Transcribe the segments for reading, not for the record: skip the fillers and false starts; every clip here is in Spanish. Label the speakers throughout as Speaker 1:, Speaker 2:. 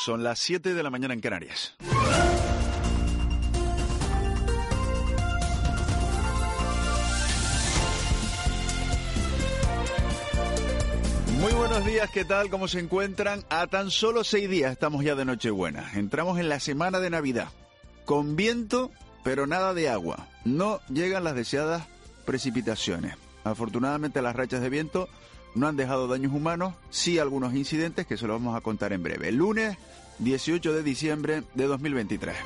Speaker 1: Son las 7 de la mañana en Canarias. Muy buenos días, ¿qué tal? ¿Cómo se encuentran? A tan solo 6 días estamos ya de Nochebuena. Entramos en la semana de Navidad. Con viento, pero nada de agua. No llegan las deseadas precipitaciones. Afortunadamente las rachas de viento no han dejado daños humanos, sí algunos incidentes que se los vamos a contar en breve. Lunes 18 de diciembre de 2023.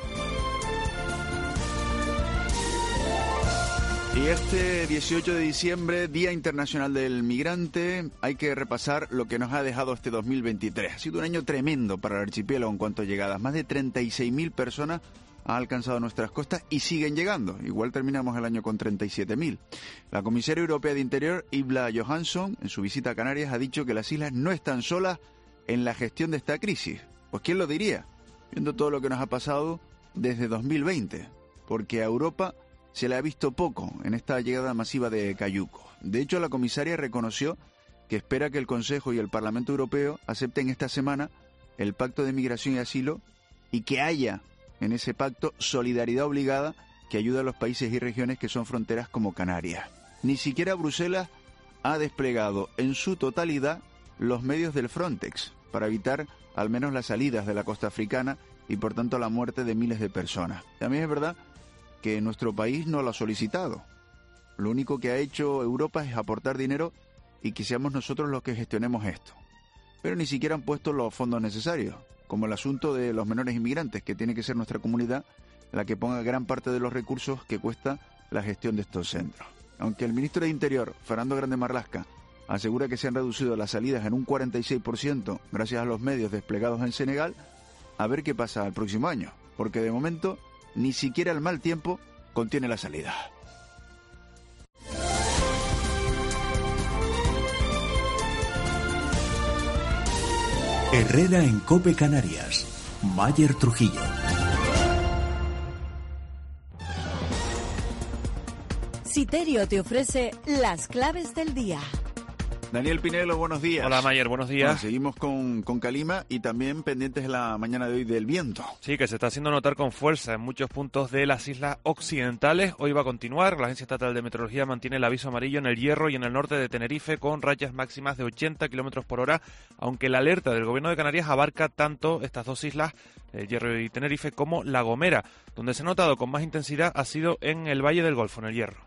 Speaker 1: Y este 18 de diciembre, Día Internacional del Migrante, hay que repasar lo que nos ha dejado este 2023. Ha sido un año tremendo para el archipiélago en cuanto a llegadas. Más de 36.000 personas han alcanzado nuestras costas y siguen llegando. Igual terminamos el año con 37.000. La comisaria europea de Interior, Ylva Johansson, en su visita a Canarias, ha dicho que las islas no están solas en la gestión de esta crisis. Pues ¿quién lo diría? Viendo todo lo que nos ha pasado desde 2020. Porque a Europa se le ha visto poco en esta llegada masiva de cayucos. De hecho, la comisaria reconoció que espera que el Consejo y el Parlamento Europeo acepten esta semana el Pacto de Migración y Asilo y que haya en ese pacto solidaridad obligada que ayuda a los países y regiones que son fronteras como Canarias. Ni siquiera Bruselas ha desplegado en su totalidad los medios del Frontex para evitar al menos las salidas de la costa africana y por tanto la muerte de miles de personas. También es verdad que nuestro país no lo ha solicitado. Lo único que ha hecho Europa es aportar dinero y que seamos nosotros los que gestionemos esto. Pero ni siquiera han puesto los fondos necesarios, como el asunto de los menores inmigrantes, que tiene que ser nuestra comunidad la que ponga gran parte de los recursos que cuesta la gestión de estos centros. Aunque el ministro de Interior, Fernando Grande Marlaska, asegura que se han reducido las salidas en un 46% gracias a los medios desplegados en Senegal, a ver qué pasa el próximo año, porque de momento ni siquiera el mal tiempo contiene la salida.
Speaker 2: Herrera en COPE Canarias. Mayer Trujillo.
Speaker 3: Siterio te ofrece las claves del día.
Speaker 1: Daniel Pinelo, buenos días.
Speaker 4: Hola Mayer, buenos días.
Speaker 1: Bueno, seguimos con calima y también pendientes la mañana de hoy del viento.
Speaker 4: Sí, que se está haciendo notar con fuerza en muchos puntos de las islas occidentales. Hoy va a continuar. La Agencia Estatal de Meteorología mantiene el aviso amarillo en el Hierro y en el norte de Tenerife con rachas máximas de 80 km por hora, aunque la alerta del Gobierno de Canarias abarca tanto estas dos islas, el Hierro y Tenerife, como La Gomera. Donde se ha notado con más intensidad ha sido en el Valle del Golfo, en el Hierro.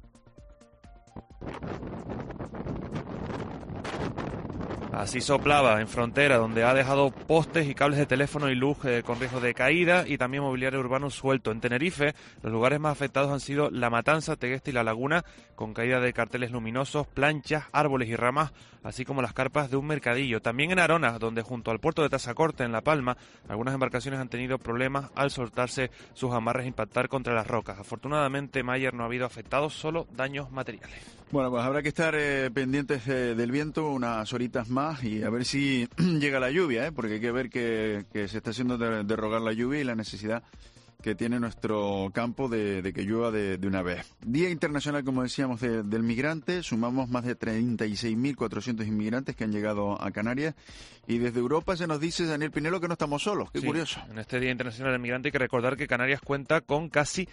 Speaker 4: Así soplaba en Frontera, donde ha dejado postes y cables de teléfono y luz con riesgo de caída y también mobiliario urbano suelto. En Tenerife, los lugares más afectados han sido La Matanza, Tegueste y La Laguna, con caída de carteles luminosos, planchas, árboles y ramas, así como las carpas de un mercadillo. También en Aronas, donde junto al puerto de Tazacorte, en La Palma, algunas embarcaciones han tenido problemas al soltarse sus amarres e impactar contra las rocas. Afortunadamente, Mayer, no ha habido afectados, solo daños materiales.
Speaker 1: Bueno, pues habrá que estar pendientes del viento unas horitas más y a ver si llega la lluvia, porque hay que ver que se está haciendo de rogar la lluvia y la necesidad que tiene nuestro campo de que llueva de una vez. Día Internacional, como decíamos, del migrante. Sumamos más de 36.400 inmigrantes que han llegado a Canarias. Y desde Europa se nos dice, Daniel Pinelo, que no estamos solos. Qué curioso.
Speaker 4: En este Día Internacional del Migrante hay que recordar que Canarias cuenta con casi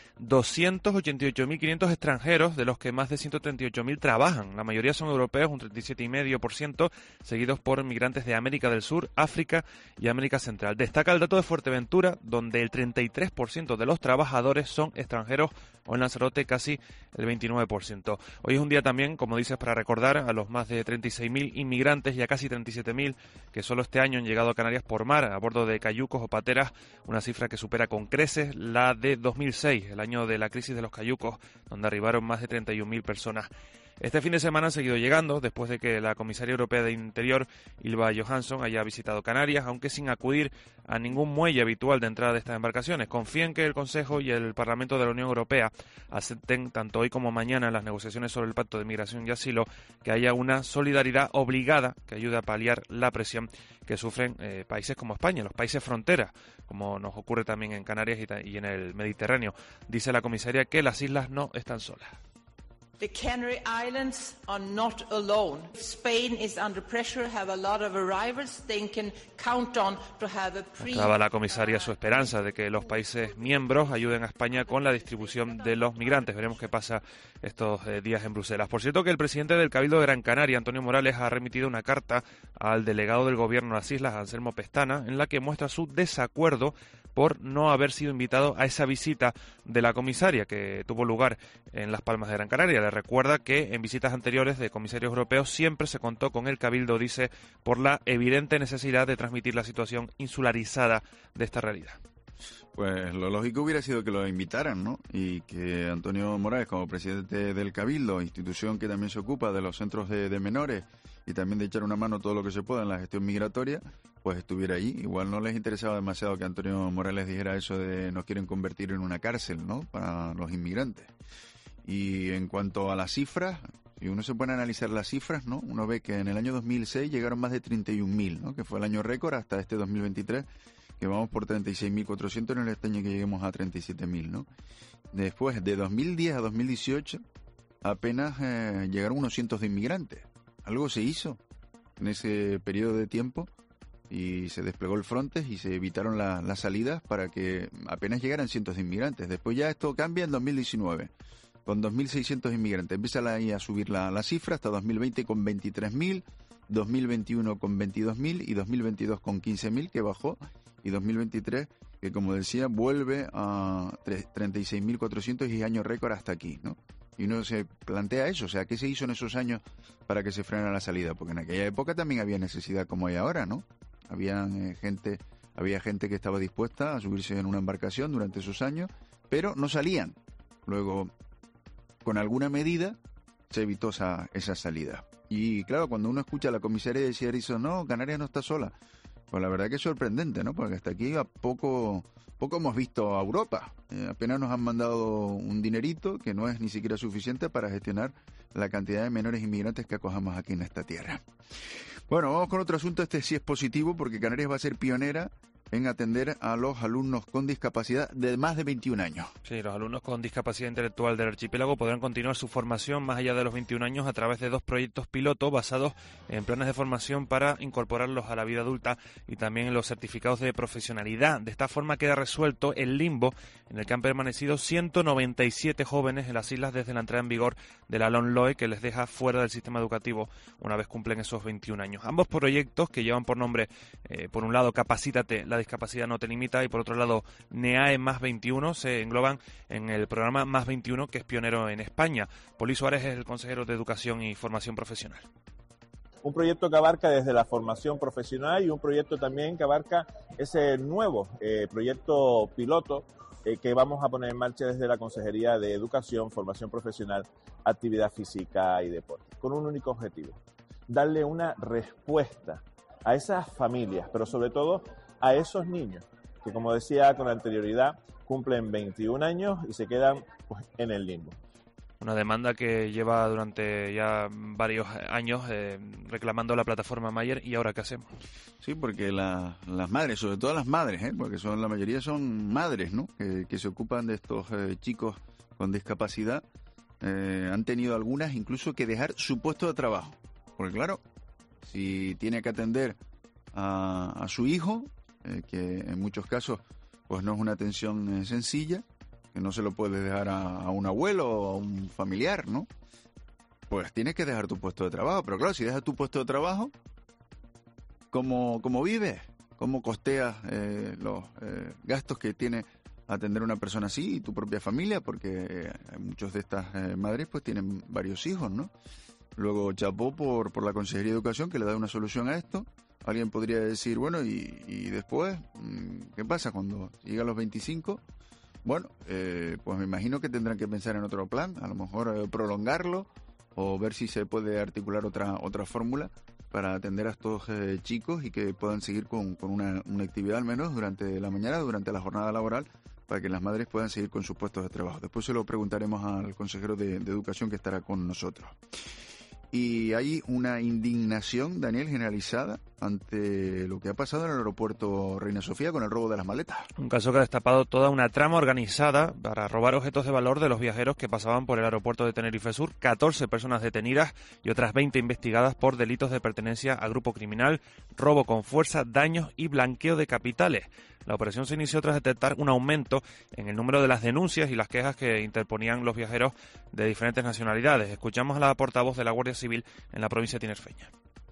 Speaker 4: 288.500 extranjeros, de los que más de 138.000 trabajan. La mayoría son europeos, un 37,5%, seguidos por migrantes de América del Sur, África y América Central. Destaca el dato de Fuerteventura, donde el 33% de los trabajadores son extranjeros, o en Lanzarote casi el 29%. Hoy es un día también, como dices, para recordar a los más de 36.000 inmigrantes y a casi 37.000 que solo este año han llegado a Canarias por mar, a bordo de cayucos o pateras, una cifra que supera con creces la de 2006, el año de la crisis de los cayucos, donde arribaron más de 31.000 personas. Este fin de semana han seguido llegando, después de que la comisaria europea de Interior, Ylva Johansson, haya visitado Canarias, aunque sin acudir a ningún muelle habitual de entrada de estas embarcaciones. Confíen que el Consejo y el Parlamento de la Unión Europea acepten, tanto hoy como mañana, en las negociaciones sobre el Pacto de Migración y Asilo, que haya una solidaridad obligada que ayude a paliar la presión que sufren países como España, los países fronteras, como nos ocurre también en Canarias y en el Mediterráneo. Dice la comisaria que las islas no están solas.
Speaker 5: The Canary Islands are not alone. Spain is under pressure, have a lot of arrivals. They can count on to have a
Speaker 4: Mostraba la comisaria su esperanza de que los países miembros ayuden a España con la distribución de los migrantes. Veremos qué pasa estos días en Bruselas. Por cierto, que el presidente del Cabildo de Gran Canaria, Antonio Morales, ha remitido una carta al delegado del Gobierno de las Islas, Anselmo Pestana, en la que muestra su desacuerdo por no haber sido invitado a esa visita de la comisaria que tuvo lugar en Las Palmas de Gran Canaria. Le recuerda que en visitas anteriores de comisarios europeos siempre se contó con el Cabildo, dice, por la evidente necesidad de transmitir la situación insularizada de esta realidad.
Speaker 1: Pues lo lógico hubiera sido que lo invitaran, ¿no? Y que Antonio Morales, como presidente del Cabildo, institución que también se ocupa de los centros de menores y también de echar una mano todo lo que se pueda en la gestión migratoria, pues estuviera allí. Igual no les interesaba demasiado que Antonio Morales dijera eso de nos quieren convertir en una cárcel, ¿no?, para los inmigrantes. Y en cuanto a las cifras, si uno se pone a analizar las cifras, ¿no?, uno ve que en el año 2006 llegaron más de 31.000, ¿no?, que fue el año récord hasta este 2023, que vamos por 36.400 en este año que lleguemos a 37.000, ¿no? Después, de 2010 a 2018, apenas llegaron unos cientos de inmigrantes. Algo se hizo en ese periodo de tiempo y se desplegó el Frontex y se evitaron las salidas para que apenas llegaran cientos de inmigrantes. Después ya esto cambia en 2019, con 2.600 inmigrantes. Empieza ahí a subir la cifra hasta 2020 con 23.000, 2021 con 22.000 y 2022 con 15.000, que bajó, y 2023, que como decía, vuelve a 36.400 y año récord hasta aquí, ¿no? Y uno se plantea eso, o sea, ¿qué se hizo en esos años para que se frenara la salida? Porque en aquella época también había necesidad como hay ahora, ¿no? Había gente que estaba dispuesta a subirse en una embarcación durante esos años, pero no salían. Luego, con alguna medida, se evitó esa salida. Y claro, cuando uno escucha a la comisaria decir eso, no, Canarias no está sola, pues la verdad que es sorprendente, ¿no? Porque hasta aquí a poco hemos visto a Europa. Apenas nos han mandado un dinerito que no es ni siquiera suficiente para gestionar la cantidad de menores inmigrantes que acojamos aquí en esta tierra. Bueno, vamos con otro asunto. Este sí es positivo porque Canarias va a ser pionera en atender a los alumnos con discapacidad de más de 21 años.
Speaker 4: Sí, los alumnos con discapacidad intelectual del archipiélago podrán continuar su formación más allá de los 21 años a través de 2 proyectos piloto basados en planes de formación para incorporarlos a la vida adulta y también en los certificados de profesionalidad. De esta forma queda resuelto el limbo en el que han permanecido 197 jóvenes en las islas desde la entrada en vigor de la LOMLOE, que les deja fuera del sistema educativo una vez cumplen esos 21 años. Ambos proyectos, que llevan por nombre, por un lado, Capacítate, la discapacidad no te limita, y por otro lado, NEAE más 21, se engloban en el programa Más 21, que es pionero en España. Poli Suárez es el consejero de Educación y Formación Profesional.
Speaker 6: Un proyecto que abarca desde la formación profesional y un proyecto también que abarca ese nuevo proyecto piloto que vamos a poner en marcha desde la Consejería de Educación, Formación Profesional, Actividad Física y Deporte, con un único objetivo: darle una respuesta a esas familias, pero sobre todo a esos niños que, como decía con anterioridad, cumplen 21 años y se quedan pues, en el limbo.
Speaker 4: Una demanda que lleva durante ya varios años reclamando la plataforma Mayer. ¿Y ahora qué hacemos?
Speaker 1: Sí, porque las madres, sobre todo las madres, porque la mayoría son madres, ¿no?, que se ocupan de estos chicos con discapacidad, han tenido algunas incluso que dejar su puesto de trabajo. Porque claro, si tiene que atender a su hijo, que en muchos casos pues no es una atención sencilla, que no se lo puedes dejar a un abuelo o a un familiar, ¿no? Pues tienes que dejar tu puesto de trabajo. Pero claro, si dejas tu puesto de trabajo, ¿cómo vives? ¿Cómo costeas los gastos que tiene atender a una persona así y tu propia familia? Porque muchos de estas madres pues tienen varios hijos, ¿no? Luego, chapó por la Consejería de Educación, que le da una solución a esto. Alguien podría decir, bueno, y después, ¿qué pasa cuando llega a los 25? Bueno, pues me imagino que tendrán que pensar en otro plan, a lo mejor prolongarlo o ver si se puede articular otra fórmula para atender a estos chicos y que puedan seguir con una actividad al menos durante la mañana, durante la jornada laboral, para que las madres puedan seguir con sus puestos de trabajo. Después se lo preguntaremos al consejero de Educación, que estará con nosotros. Y hay una indignación, Daniel, generalizada ante lo que ha pasado en el aeropuerto Reina Sofía con el robo de las maletas.
Speaker 4: Un caso que ha destapado toda una trama organizada para robar objetos de valor de los viajeros que pasaban por el aeropuerto de Tenerife Sur. 14 personas detenidas y otras 20 investigadas por delitos de pertenencia a grupo criminal, robo con fuerza, daños y blanqueo de capitales. La operación se inició tras detectar un aumento en el número de las denuncias y las quejas que interponían los viajeros de diferentes nacionalidades. Escuchamos a la portavoz de la Guardia Civil en la provincia tinerfeña.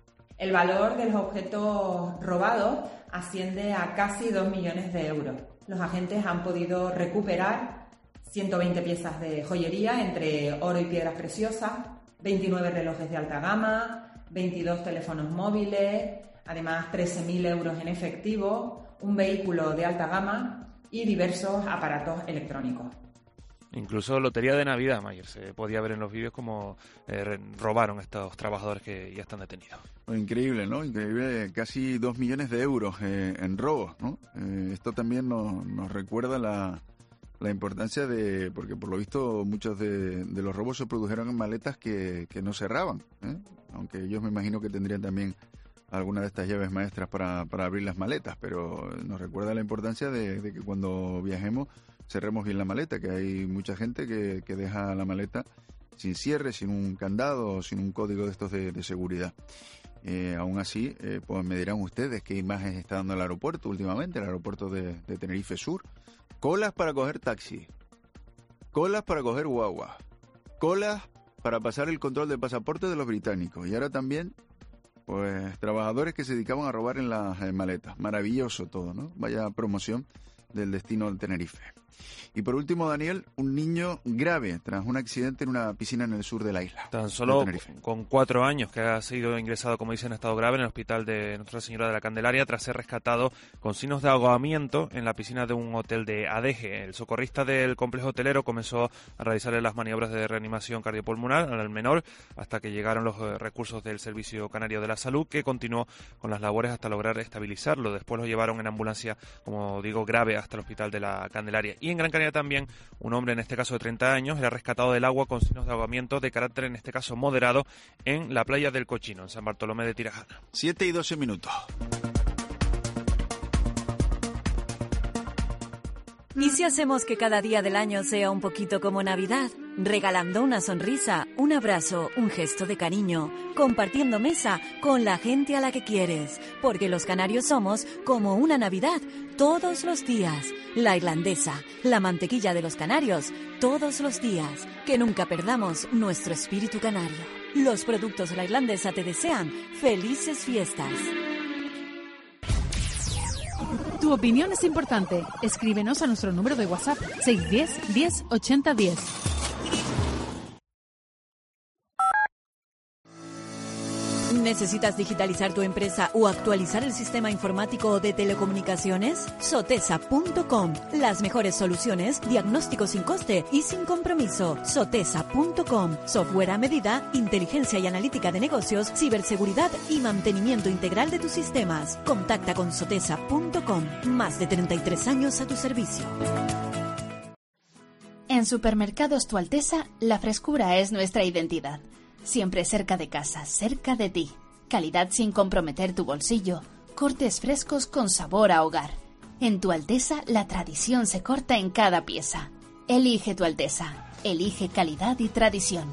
Speaker 5: El valor de los objetos robados asciende a casi 2 millones de euros. Los agentes han podido recuperar 120 piezas de joyería entre oro y piedras preciosas, 29 relojes de alta gama, 22 teléfonos móviles, además 13.000 euros en efectivo, un vehículo de alta gama y diversos aparatos electrónicos.
Speaker 4: Incluso lotería de Navidad, Mayer. Se podía ver en los vídeos cómo robaron estos trabajadores que ya están detenidos.
Speaker 1: Increíble, ¿no? Increíble, casi 2 millones de euros en robos, ¿no? Esto también nos recuerda la importancia de... Porque por lo visto muchos de los robos se produjeron en maletas que no cerraban, ¿eh? Aunque ellos me imagino que tendrían también alguna de estas llaves maestras para abrir las maletas, pero nos recuerda la importancia de que cuando viajemos cerremos bien la maleta, que hay mucha gente que deja la maleta sin cierre, sin un candado, sin un código de estos de seguridad. Aún así, pues me dirán ustedes qué imagen está dando el aeropuerto últimamente, el aeropuerto de Tenerife Sur. Colas para coger taxi, colas para coger guagua, colas para pasar el control del pasaporte de los británicos. Y ahora también, pues, trabajadores que se dedicaban a robar en las maletas. Maravilloso todo, ¿no? Vaya promoción del destino de Tenerife. Y por último, Daniel, un niño grave tras un accidente en una piscina en el sur de la isla.
Speaker 4: Tan solo con 4 años que ha sido ingresado, como dicen, en estado grave en el hospital de Nuestra Señora de la Candelaria tras ser rescatado con signos de ahogamiento en la piscina de un hotel de Adeje. El socorrista del complejo hotelero comenzó a realizarle las maniobras de reanimación cardiopulmonar al menor hasta que llegaron los recursos del Servicio Canario de la Salud, que continuó con las labores hasta lograr estabilizarlo. Después lo llevaron en ambulancia, como digo, grave hasta el hospital de la Candelaria. Y en Gran Canaria también un hombre, en este caso de 30 años, era rescatado del agua con signos de ahogamiento de carácter, en este caso moderado, en la playa del Cochino, en San Bartolomé de Tirajana.
Speaker 1: 7:12.
Speaker 3: ¿Y si hacemos que cada día del año sea un poquito como Navidad? Regalando una sonrisa, un abrazo, un gesto de cariño, compartiendo mesa con la gente a la que quieres, porque los canarios somos como una Navidad todos los días. La Irlandesa, la mantequilla de los canarios, todos los días. Que nunca perdamos nuestro espíritu canario. Los productos La Irlandesa te desean felices fiestas.
Speaker 7: Tu opinión es importante. Escríbenos a nuestro número de WhatsApp 610 10 80 10.
Speaker 3: ¿Necesitas digitalizar tu empresa o actualizar el sistema informático de telecomunicaciones? Sotesa.com. Las mejores soluciones, diagnóstico sin coste y sin compromiso. Sotesa.com. Software a medida, inteligencia y analítica de negocios, ciberseguridad y mantenimiento integral de tus sistemas. Contacta con Sotesa.com. Más de 33 años a tu servicio.
Speaker 8: En Supermercados Tu Alteza, la frescura es nuestra identidad. Siempre cerca de casa, cerca de ti. Calidad sin comprometer tu bolsillo. Cortes frescos con sabor a hogar. En Tu Alteza, la tradición se corta en cada pieza. Elige Tu Alteza. Elige calidad y tradición.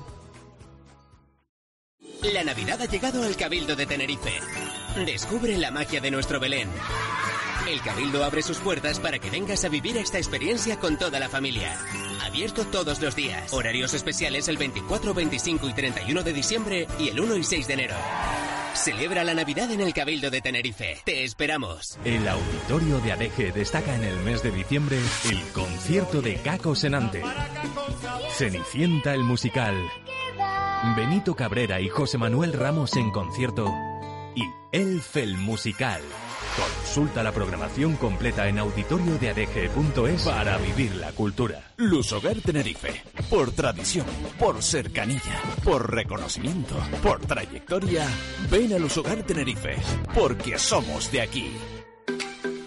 Speaker 9: La Navidad ha llegado al Cabildo de Tenerife. Descubre la magia de nuestro Belén. El Cabildo abre sus puertas para que vengas a vivir esta experiencia con toda la familia. Abierto todos los días. Horarios especiales el 24, 25 y 31 de diciembre y el 1 y 6 de enero. Celebra la Navidad en el Cabildo de Tenerife. Te esperamos.
Speaker 10: El Auditorio de Adeje destaca en el mes de diciembre el concierto de Caco Senante. Cenicienta el musical. Benito Cabrera y José Manuel Ramos en concierto. Y Elf el musical. Consulta la programación completa en auditoriodeadeje.es para vivir la cultura.
Speaker 11: Lusogar Tenerife. Por tradición, por cercanía, por reconocimiento, por trayectoria. Ven a Lusogar Tenerife, porque somos de aquí.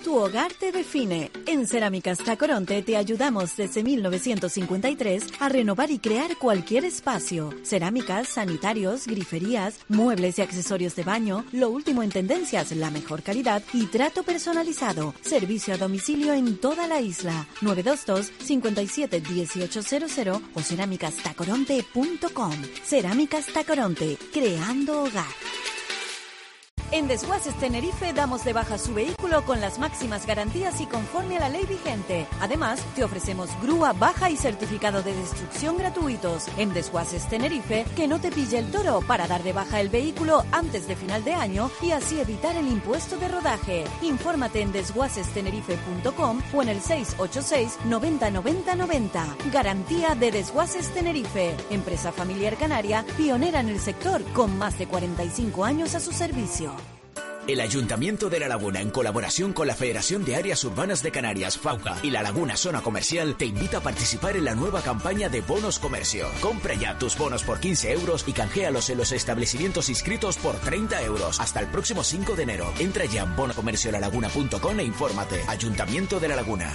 Speaker 3: tu hogar te define. En Cerámicas Tacoronte te ayudamos desde 1953 a renovar y crear cualquier espacio. Cerámicas, sanitarios, griferías, muebles y accesorios de baño, lo último en tendencias, la mejor calidad y trato personalizado. Servicio a domicilio en toda la isla. 922 57 1800 o cerámicastacoronte.com. Cerámicas Tacoronte, creando hogar. En Desguaces Tenerife damos de baja su vehículo con las máximas garantías y conforme a la ley vigente. Además, te ofrecemos grúa, baja y certificado de destrucción gratuitos. En Desguaces Tenerife, que no te pille el toro para dar de baja el vehículo antes de final de año y así evitar el impuesto de rodaje. Infórmate en desguacestenerife.com o en el 686 90 90 90. Garantía de Desguaces Tenerife. Empresa familiar canaria, pionera en el sector, con más de 45 años a su servicio.
Speaker 12: El Ayuntamiento de La Laguna, en colaboración con la Federación de Áreas Urbanas de Canarias, FAUCA, y La Laguna Zona Comercial, te invita a participar en la nueva campaña de Bonos Comercio. Compra ya tus bonos por 15 euros y canjealos en los establecimientos inscritos por 30 euros hasta el próximo 5 de enero. Entra ya en bonocomerciolalaguna.com e infórmate. Ayuntamiento de La Laguna.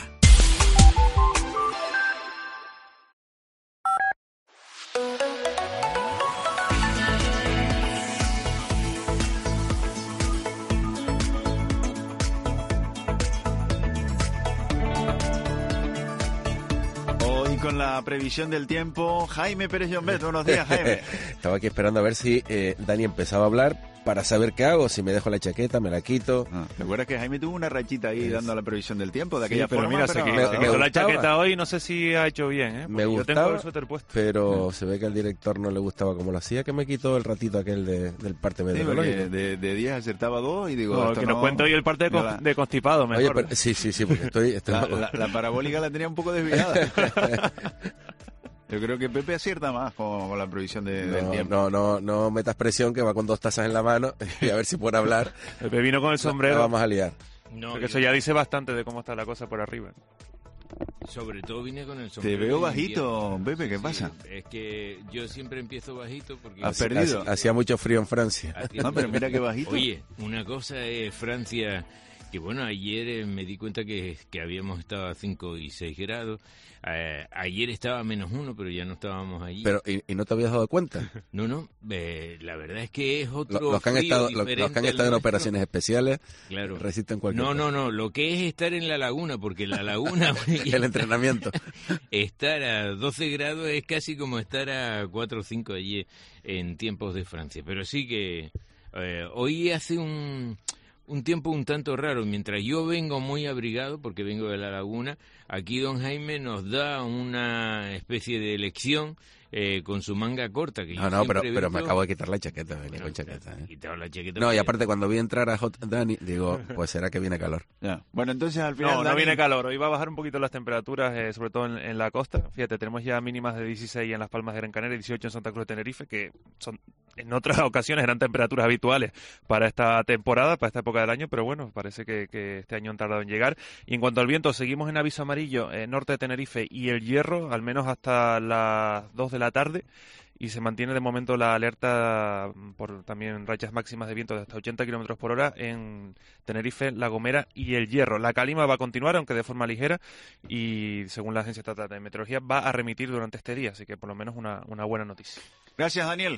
Speaker 1: Con la previsión del tiempo, Jaime Pérez Llombet. Buenos días, Jaime.
Speaker 13: Estaba aquí esperando a ver si Dani empezaba a hablar para saber qué hago, si me dejo la chaqueta, me la quito.
Speaker 1: ¿Te acuerdas que Jaime tuvo una rachita ahí dando la previsión del tiempo? De aquella
Speaker 4: pero
Speaker 1: forma,
Speaker 4: mira,
Speaker 1: pero
Speaker 4: me quitó la chaqueta hoy, no sé si ha hecho bien, ¿eh?
Speaker 13: Me
Speaker 4: yo
Speaker 13: gustaba,
Speaker 4: tengo el suéter puesto.
Speaker 13: pero se ve que al director no le gustaba como lo hacía, que me quitó el ratito aquel del parte meteorológico.
Speaker 1: De 10 acertaba 2 y digo...
Speaker 4: No, que nos cuento hoy el parte de constipado, mejor.
Speaker 13: Oye, pero, sí, porque estoy
Speaker 1: la parabólica la tenía un poco desviada. Yo creo que Pepe acierta más con la previsión del tiempo.
Speaker 13: No metas presión, que va con 2 tazas en la mano y a ver si puede hablar.
Speaker 4: Pepe vino con el sombrero.
Speaker 13: La vamos a liar.
Speaker 14: No,
Speaker 4: porque eso ya dice bastante de cómo está la cosa por arriba.
Speaker 14: Sobre todo vine con el sombrero.
Speaker 1: Te veo bajito, Pepe, ¿qué pasa?
Speaker 14: Es que yo siempre empiezo bajito porque...
Speaker 1: ¿Has perdido?
Speaker 13: Hacía mucho frío en Francia.
Speaker 1: No, pero mira qué bajito.
Speaker 14: Oye, una cosa es Francia... Que bueno, ayer me di cuenta que habíamos estado a 5 y 6 grados. Ayer estaba a -1, pero ya no estábamos allí.
Speaker 13: Pero ¿y no te habías dado cuenta?
Speaker 14: No, la verdad es que es otro
Speaker 13: los que han estado en operaciones especiales,
Speaker 14: claro,
Speaker 13: resisten cualquier cosa.
Speaker 14: No, lo que es estar en la laguna, porque la laguna...
Speaker 13: el entrenamiento.
Speaker 14: Estar a 12 grados es casi como estar a 4 o 5 allí en tiempos de Francia. Pero sí que hoy hace un tiempo un tanto raro. Mientras yo vengo muy abrigado, porque vengo de la laguna, aquí don Jaime nos da una especie de lección con su manga corta. Que
Speaker 13: pero me acabo de quitar la chaqueta, venía con chaqueta.
Speaker 14: La chaqueta.
Speaker 13: No, y aparte cuando vi entrar a Hot Dani, digo, pues será que viene calor.
Speaker 1: Ya. Bueno, entonces al final...
Speaker 4: No viene calor, hoy va a bajar un poquito las temperaturas, sobre todo en la costa. Fíjate, tenemos ya mínimas de 16 en Las Palmas de Gran Canaria, 18 en Santa Cruz de Tenerife, que son en otras ocasiones eran temperaturas habituales para esta temporada, para esta época del año, pero bueno, parece que este año han tardado en llegar. Y en cuanto al viento, seguimos en aviso amarillo, norte de Tenerife y El Hierro, al menos hasta las 2 de la tarde, y se mantiene de momento la alerta por también rachas máximas de viento de hasta 80 kilómetros por hora en Tenerife, La Gomera y El Hierro. La calima va a continuar, aunque de forma ligera, y según la Agencia Estatal de Meteorología va a remitir durante este día, así que por lo menos una buena noticia.
Speaker 1: Gracias, Daniel.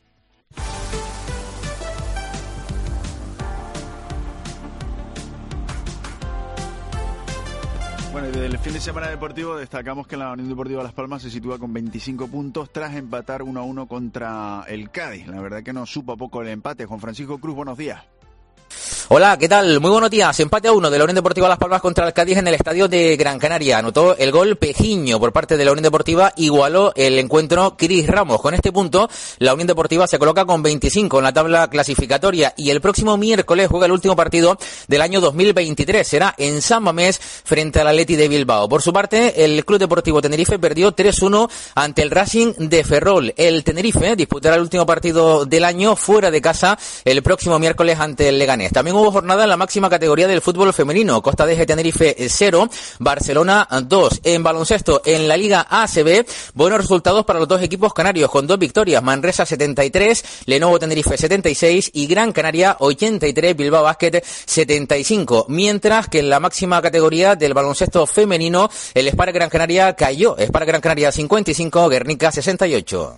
Speaker 1: Bueno, y del fin de semana deportivo destacamos que la Unión Deportiva Las Palmas se sitúa con 25 puntos tras empatar 1-1 contra el Cádiz. La verdad que nos supo a poco el empate. Juan Francisco Cruz, buenos días.
Speaker 15: Hola, ¿qué tal? Muy buenos días. Empate a 1 de la Unión Deportiva Las Palmas contra el Cádiz en el estadio de Gran Canaria. Anotó el gol Pejiño por parte de la Unión Deportiva, igualó el encuentro Cris Ramos. Con este punto, la Unión Deportiva se coloca con 25 en la tabla clasificatoria y el próximo miércoles juega el último partido del año 2023. Será en San Mamés frente al Athletic de Bilbao. Por su parte, el Club Deportivo Tenerife perdió 3-1 ante el Racing de Ferrol. El Tenerife disputará el último partido del año fuera de casa el próximo miércoles ante el Leganés. También hubo jornada en la máxima categoría del fútbol femenino. Costa de Tenerife 0, Barcelona 2. En baloncesto, en la Liga ACB, buenos resultados para los dos equipos canarios, con 2 victorias. Manresa 73, Lenovo Tenerife 76 y Gran Canaria 83, Bilbao Basket 75. Mientras que en la máxima categoría del baloncesto femenino, el Spar Gran Canaria cayó. Spar Gran Canaria 55, Guernica 68.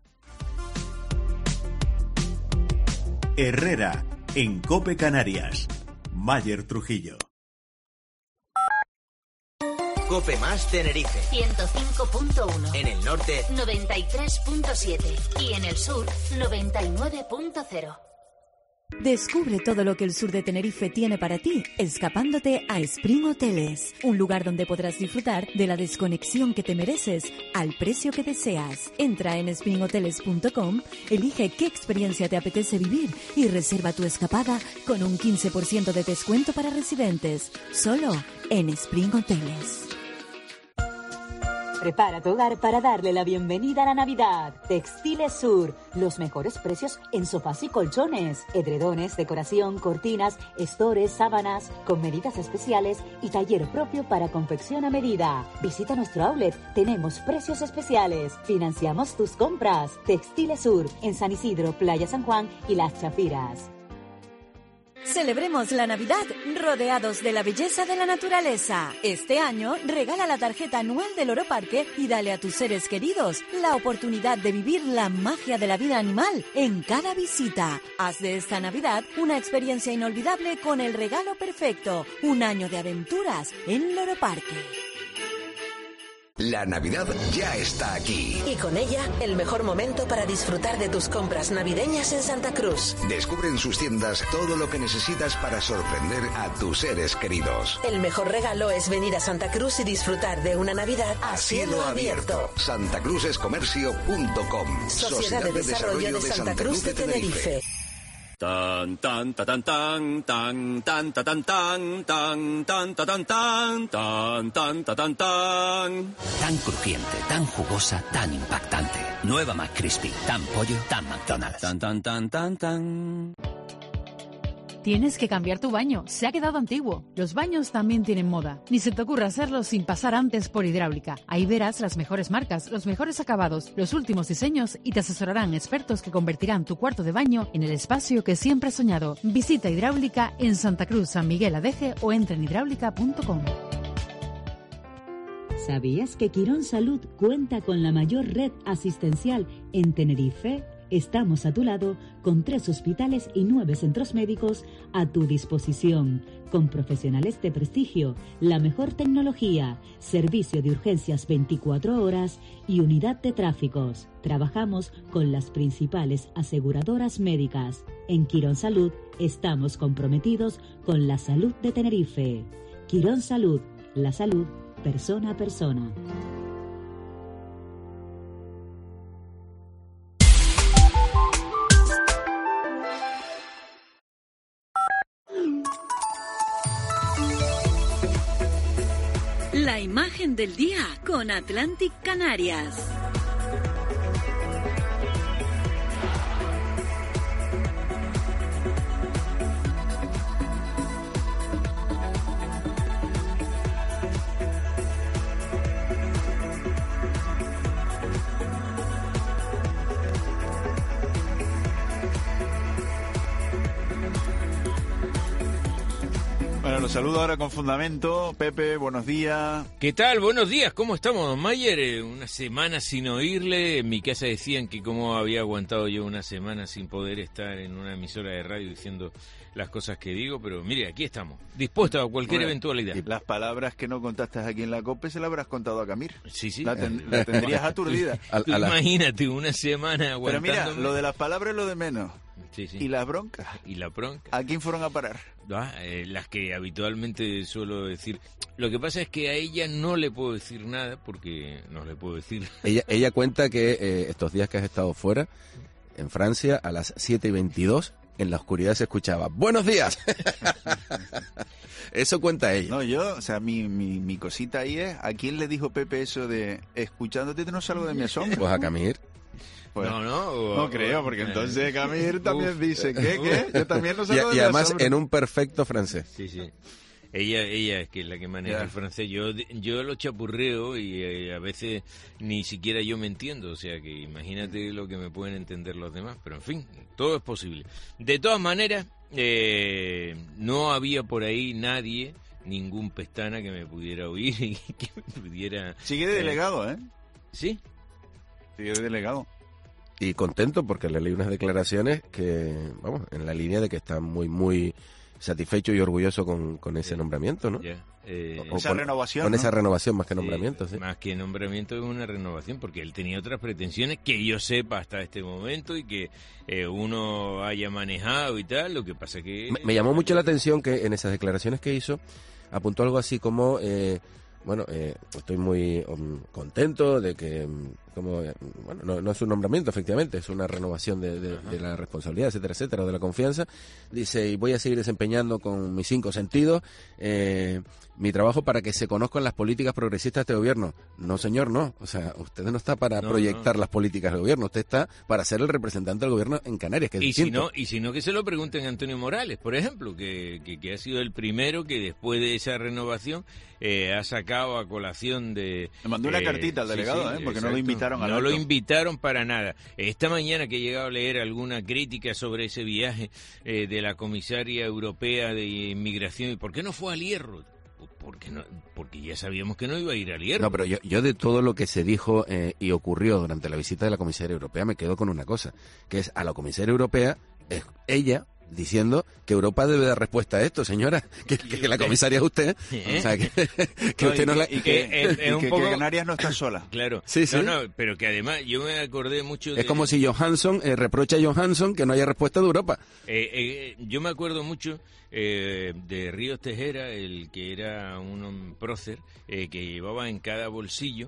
Speaker 2: Herrera, en COPE Canarias. Mayer Trujillo.
Speaker 12: COPE más Tenerife
Speaker 16: 105.1.
Speaker 12: En el norte
Speaker 16: 93.7 y en el sur 99.0.
Speaker 3: Descubre todo lo que el sur de Tenerife tiene para ti, escapándote a Spring Hoteles, un lugar donde podrás disfrutar de la desconexión que te mereces al precio que deseas. Entra en springhoteles.com, elige qué experiencia te apetece vivir y reserva tu escapada con un 15% de descuento para residentes, solo en Spring Hoteles.
Speaker 17: Prepara tu hogar para darle la bienvenida a la Navidad. Textiles Sur, los mejores precios en sofás y colchones, edredones, decoración, cortinas, estores, sábanas, con medidas especiales y taller propio para confección a medida. Visita nuestro outlet, tenemos precios especiales. Financiamos tus compras. Textiles Sur, en San Isidro, Playa San Juan y Las Chafiras.
Speaker 3: Celebremos la Navidad rodeados de la belleza de la naturaleza. Este año regala la tarjeta anual del Loro Parque y dale a tus seres queridos la oportunidad de vivir la magia de la vida animal en cada visita. Haz de esta Navidad una experiencia inolvidable con el regalo perfecto, un año de aventuras en Loro Parque.
Speaker 18: La Navidad ya está aquí.
Speaker 19: Y con ella, el mejor momento para disfrutar de tus compras navideñas en Santa Cruz.
Speaker 18: Descubre en sus tiendas todo lo que necesitas para sorprender a tus seres queridos.
Speaker 19: El mejor regalo es venir a Santa Cruz y disfrutar de una Navidad a cielo abierto.
Speaker 18: santacruzescomercio.com.
Speaker 19: Sociedad de Desarrollo de Santa Cruz de Tenerife.
Speaker 20: Tan tan ta tan tan tan tan ta tan tan tan tan ta tan tan tan tan ta tan tan.
Speaker 12: Tan crujiente, tan jugosa, tan impactante. Nueva McCrispy, tan pollo, tan McDonald's.
Speaker 20: Tan tan tan tan tan.
Speaker 7: Tienes que cambiar tu baño, se ha quedado antiguo. Los baños también tienen moda. Ni se te ocurra hacerlo sin pasar antes por Hidráulica. Ahí verás las mejores marcas, los mejores acabados, los últimos diseños y te asesorarán expertos que convertirán tu cuarto de baño en el espacio que siempre has soñado. Visita Hidráulica en Santa Cruz, San Miguel Adeje o entra en hidráulica.com.
Speaker 21: ¿Sabías que Quirón Salud cuenta con la mayor red asistencial en Tenerife? Estamos a tu lado con 3 hospitales y 9 centros médicos a tu disposición, con profesionales de prestigio, la mejor tecnología, servicio de urgencias 24 horas y unidad de tráficos. Trabajamos con las principales aseguradoras médicas. En Quirón Salud estamos comprometidos con la salud de Tenerife. Quirón Salud, la salud persona a persona.
Speaker 3: La imagen del día con Atlantic Canarias.
Speaker 1: Bueno, los saludo ahora con fundamento. Pepe, buenos días.
Speaker 14: ¿Qué tal? Buenos días, ¿cómo estamos, don Mayer? Una semana sin oírle. En mi casa decían que cómo había aguantado yo una semana sin poder estar en una emisora de radio diciendo las cosas que digo, pero mire, aquí estamos, dispuestos a cualquier eventualidad.
Speaker 1: Y las palabras que no contaste aquí en la COPE se las habrás contado a Camir.
Speaker 14: Sí, sí.
Speaker 1: La tendrías aturdida.
Speaker 14: Imagínate, una semana aguantándome.
Speaker 1: Pero mira, lo de las palabras es lo de menos.
Speaker 14: Sí, sí.
Speaker 1: ¿Y las broncas?
Speaker 14: ¿Y la bronca?
Speaker 1: ¿A quién fueron a parar?
Speaker 14: Las que habitualmente suelo decir. Lo que pasa es que a ella no le puedo decir nada porque no le puedo decir.
Speaker 13: Ella cuenta que estos días que has estado fuera, en Francia, a las 7:22, en la oscuridad se escuchaba ¡buenos días! Eso cuenta ella.
Speaker 1: No, yo, o sea, mi cosita ahí es, ¿a quién le dijo Pepe eso de escuchándote no salgo de mi asombro?
Speaker 13: Pues a Camir.
Speaker 1: Pues,
Speaker 14: no.
Speaker 1: No creo, porque entonces Camille también dice, ¿qué? Yo también no salgo
Speaker 13: y
Speaker 1: de
Speaker 13: además
Speaker 1: asombro.
Speaker 13: en un perfecto francés.
Speaker 14: Sí. Ella es que es la que maneja el francés. Yo lo chapurreo y a veces ni siquiera yo me entiendo. O sea que imagínate lo que me pueden entender los demás. Pero en fin, todo es posible. De todas maneras, no había por ahí nadie, ningún pestana que me pudiera oír y que me pudiera...
Speaker 1: Sigue de delegado, ¿eh?
Speaker 14: ¿Sí?
Speaker 1: Sigue de delegado.
Speaker 13: Y contento porque le leí unas declaraciones que, vamos, en la línea de que está muy satisfecho y orgulloso con ese nombramiento, ¿no?
Speaker 1: Esa renovación,
Speaker 13: con
Speaker 1: ¿no?
Speaker 13: esa renovación más que nombramiento, sí.
Speaker 14: Más que nombramiento es una renovación, porque él tenía otras pretensiones que yo sepa hasta este momento y que uno haya manejado y tal. Lo que pasa que...
Speaker 13: Me llamó mucho la atención que en esas declaraciones que hizo apuntó algo así como... estoy muy contento de que, no es un nombramiento, efectivamente, es una renovación de la responsabilidad, etcétera, de la confianza. Dice, y voy a seguir desempeñando con mis 5 sentidos mi trabajo para que se conozcan las políticas progresistas de este gobierno. No, señor, no. O sea, usted no está para proyectar las políticas del gobierno, usted está para ser el representante del gobierno en Canarias, que es distinto.
Speaker 14: Si no, que se lo pregunten a Antonio Morales, por ejemplo, que ha sido el primero que después de esa renovación ha sacado a colación de...
Speaker 1: Le mandó una cartita al delegado, porque
Speaker 14: exacto.
Speaker 1: no lo invitaron al
Speaker 14: No
Speaker 1: acto.
Speaker 14: lo invitaron para nada. Esta mañana que he llegado a leer alguna crítica sobre ese viaje de la comisaria europea de inmigración, ¿y por qué no fue al Hierro? Porque ya sabíamos que no iba a ir al Hierro.
Speaker 13: No, pero yo de todo lo que se dijo y ocurrió durante la visita de la comisaria europea me quedo con una cosa, que es a la comisaria europea, es ella diciendo que Europa debe dar respuesta a esto, señora, que la comisaria es usted, o sea, que usted no la...
Speaker 1: Y que Canarias no está sola.
Speaker 14: Claro,
Speaker 13: sí.
Speaker 14: No, pero que además yo me acordé mucho de...
Speaker 13: Es como si Johansson reprocha a Johansson que no haya respuesta de Europa.
Speaker 14: Yo me acuerdo mucho de Ríos Tejera, el que era un prócer, que llevaba en cada bolsillo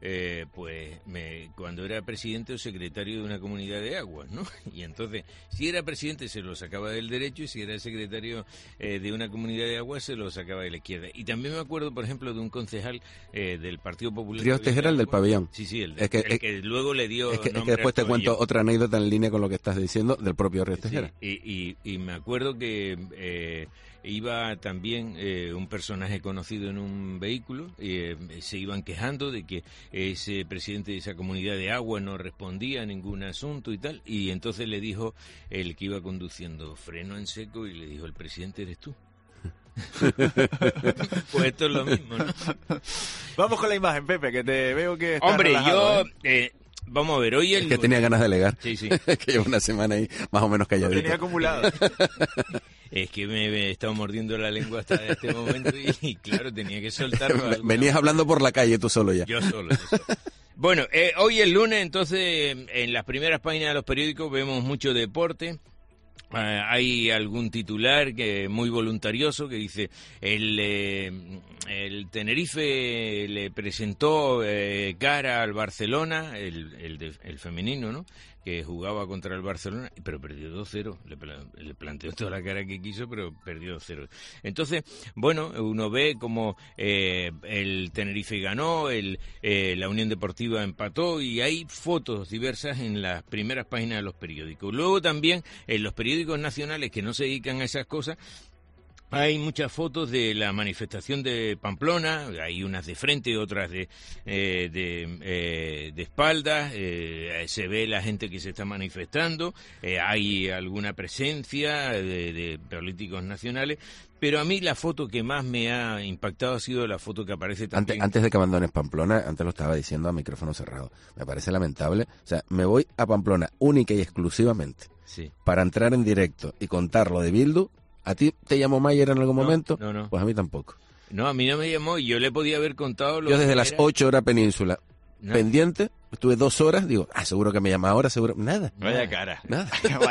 Speaker 14: cuando era presidente o secretario de una comunidad de aguas, ¿no? Y entonces, si era presidente se lo sacaba del derecho y si era secretario de una comunidad de aguas se lo sacaba de la izquierda. Y también me acuerdo, por ejemplo, de un concejal del Partido Popular.
Speaker 13: Ríos Tejera, el del pabellón.
Speaker 14: Sí, el que luego le dio
Speaker 13: es que
Speaker 14: nombre
Speaker 13: después te
Speaker 14: al
Speaker 13: cuento
Speaker 14: pabellón.
Speaker 13: otra anécdota en línea con lo que estás diciendo del propio Ríos Tejera.
Speaker 14: Y me acuerdo que iba también un personaje conocido en un vehículo, se iban quejando de que ese presidente de esa comunidad de agua no respondía a ningún asunto y tal, y entonces le dijo el que iba conduciendo, freno en seco, y le dijo, el presidente eres tú. Pues esto es lo mismo, ¿no?
Speaker 1: Vamos con la imagen, Pepe, que te veo que estás
Speaker 14: Hombre,
Speaker 1: relajado,
Speaker 14: vamos a ver, hoy
Speaker 13: es que tenía ganas de alegar.
Speaker 14: Sí.
Speaker 13: Que llevo una semana ahí más o menos calladito.
Speaker 1: Lo tenía acumulado.
Speaker 14: Es que me he estado mordiendo la lengua hasta este momento y claro, tenía que soltarlo.
Speaker 13: Venías hablando por la calle tú solo ya.
Speaker 14: Yo solo. Bueno, hoy es lunes, entonces en las primeras páginas de los periódicos vemos mucho deporte. Hay algún titular que muy voluntarioso que dice el Tenerife le presentó cara al Barcelona, el femenino, ¿no?, que jugaba contra el Barcelona, pero perdió 2-0, le planteó toda la cara que quiso, pero perdió 2-0. Entonces, bueno, uno ve como el Tenerife ganó, la Unión Deportiva empató, y hay fotos diversas en las primeras páginas de los periódicos. Luego también en los periódicos nacionales que no se dedican a esas cosas, hay muchas fotos de la manifestación de Pamplona, hay unas de frente, otras de espaldas, se ve la gente que se está manifestando, hay alguna presencia de políticos nacionales, pero a mí la foto que más me ha impactado ha sido la foto que aparece también...
Speaker 13: Antes de que abandones Pamplona, antes lo estaba diciendo a micrófono cerrado, me parece lamentable, o sea, me voy a Pamplona única y exclusivamente para entrar en directo y contar lo de Bildu. ¿A ti te llamó Mayer en algún momento?
Speaker 14: No.
Speaker 13: Pues a mí tampoco.
Speaker 14: No, a mí no me llamó y yo le podía haber contado lo
Speaker 13: Yo desde
Speaker 14: que
Speaker 13: las
Speaker 14: era.
Speaker 13: 8 horas península, pendiente, estuve 2 horas, digo, seguro que me llama ahora, seguro, nada.
Speaker 1: Vaya cara.
Speaker 13: Nada.
Speaker 1: Vaya cara.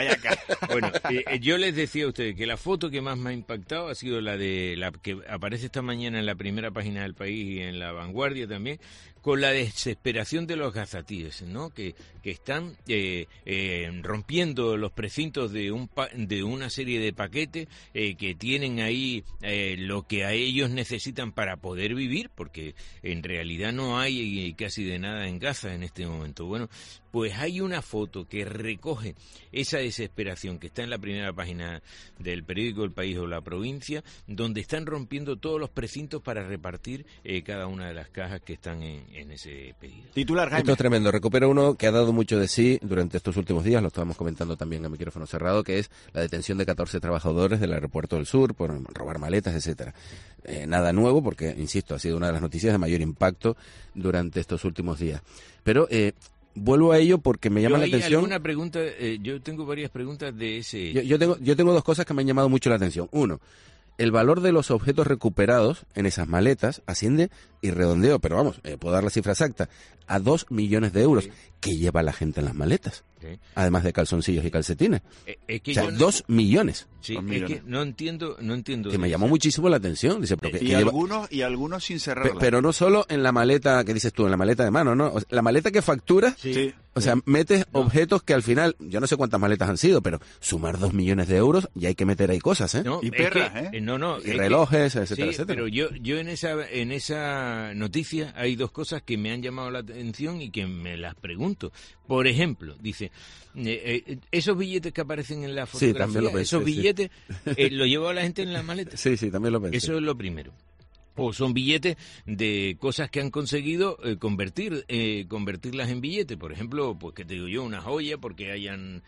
Speaker 14: Bueno, yo les decía a ustedes que la foto que más me ha impactado ha sido la que aparece esta mañana en la primera página del País y en La Vanguardia también, con la desesperación de los gazatíes, ¿no? Que están rompiendo los precintos de una serie de paquetes que tienen ahí lo que a ellos necesitan para poder vivir, porque en realidad no hay casi de nada en Gaza en este momento. Bueno, pues hay una foto que recoge esa desesperación que está en la primera página del periódico El País o La Provincia, donde están rompiendo todos los precintos para repartir cada una de las cajas que están en ese pedido.
Speaker 1: Titular, Jaime.
Speaker 13: Esto es tremendo. Recupero uno que ha dado mucho de sí durante estos últimos días, lo estábamos comentando también a micrófono cerrado, que es la detención de 14 trabajadores del Aeropuerto del Sur por robar maletas, etcétera. Nada nuevo porque, insisto, ha sido una de las noticias de mayor impacto durante estos últimos días. Pero vuelvo a ello porque me llama la atención.
Speaker 14: ¿Alguna pregunta? Yo tengo varias preguntas de ese.
Speaker 13: Yo tengo dos cosas que me han llamado mucho la atención. Uno, el valor de los objetos recuperados en esas maletas asciende, y redondeo, pero vamos, puedo dar la cifra exacta, a 2 millones de euros. Sí. ¿Qué lleva la gente en las maletas? Sí. Además de calzoncillos y calcetines.
Speaker 14: Que
Speaker 13: o sea, 2 millones.
Speaker 14: Sí, es que no entiendo.
Speaker 13: Que me llamó muchísimo la atención. Dice, pero
Speaker 1: algunos sin cerrarla.
Speaker 13: Pero no solo en la maleta que dices tú, en la maleta de mano, ¿no? O sea, la maleta que facturas,
Speaker 1: sí.
Speaker 13: O sea, metes objetos que al final, yo no sé cuántas maletas han sido, pero sumar 2 millones de euros y hay que meter ahí cosas, ¿eh?
Speaker 14: No,
Speaker 1: y perras,
Speaker 13: y relojes, etcétera, etcétera.
Speaker 14: Pero yo en esa noticia hay dos cosas que me han llamado la atención y que me las pregunto. Por ejemplo, dice, esos billetes que aparecen en la fotografía,
Speaker 13: también lo pensé,
Speaker 14: esos billetes, ¿lo llevaba la gente en la maleta?
Speaker 13: Sí, también lo pensé.
Speaker 14: Eso es lo primero. O son billetes de cosas que han conseguido convertirlas en billetes. Por ejemplo, pues que te digo yo, una joya porque hayan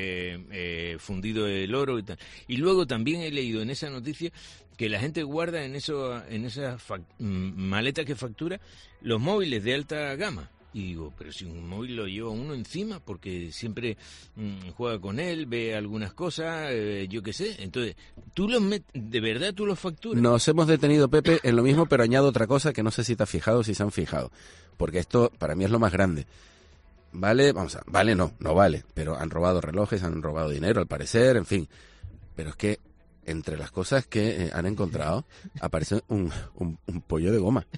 Speaker 14: fundido el oro y tal. Y luego también he leído en esa noticia que la gente guarda en esas maletas que factura los móviles de alta gama. Y digo, pero si un móvil lo lleva uno encima, porque siempre juega con él, ve algunas cosas, yo qué sé. Entonces, ¿de verdad tú los facturas?
Speaker 13: Nos hemos detenido, Pepe, en lo mismo, pero añado otra cosa que no sé si te has fijado, si se han fijado. Porque esto, para mí, es lo más grande. Vale, no vale. Pero han robado relojes, han robado dinero, al parecer, en fin. Pero es que entre las cosas que han encontrado, aparece un pollo de goma.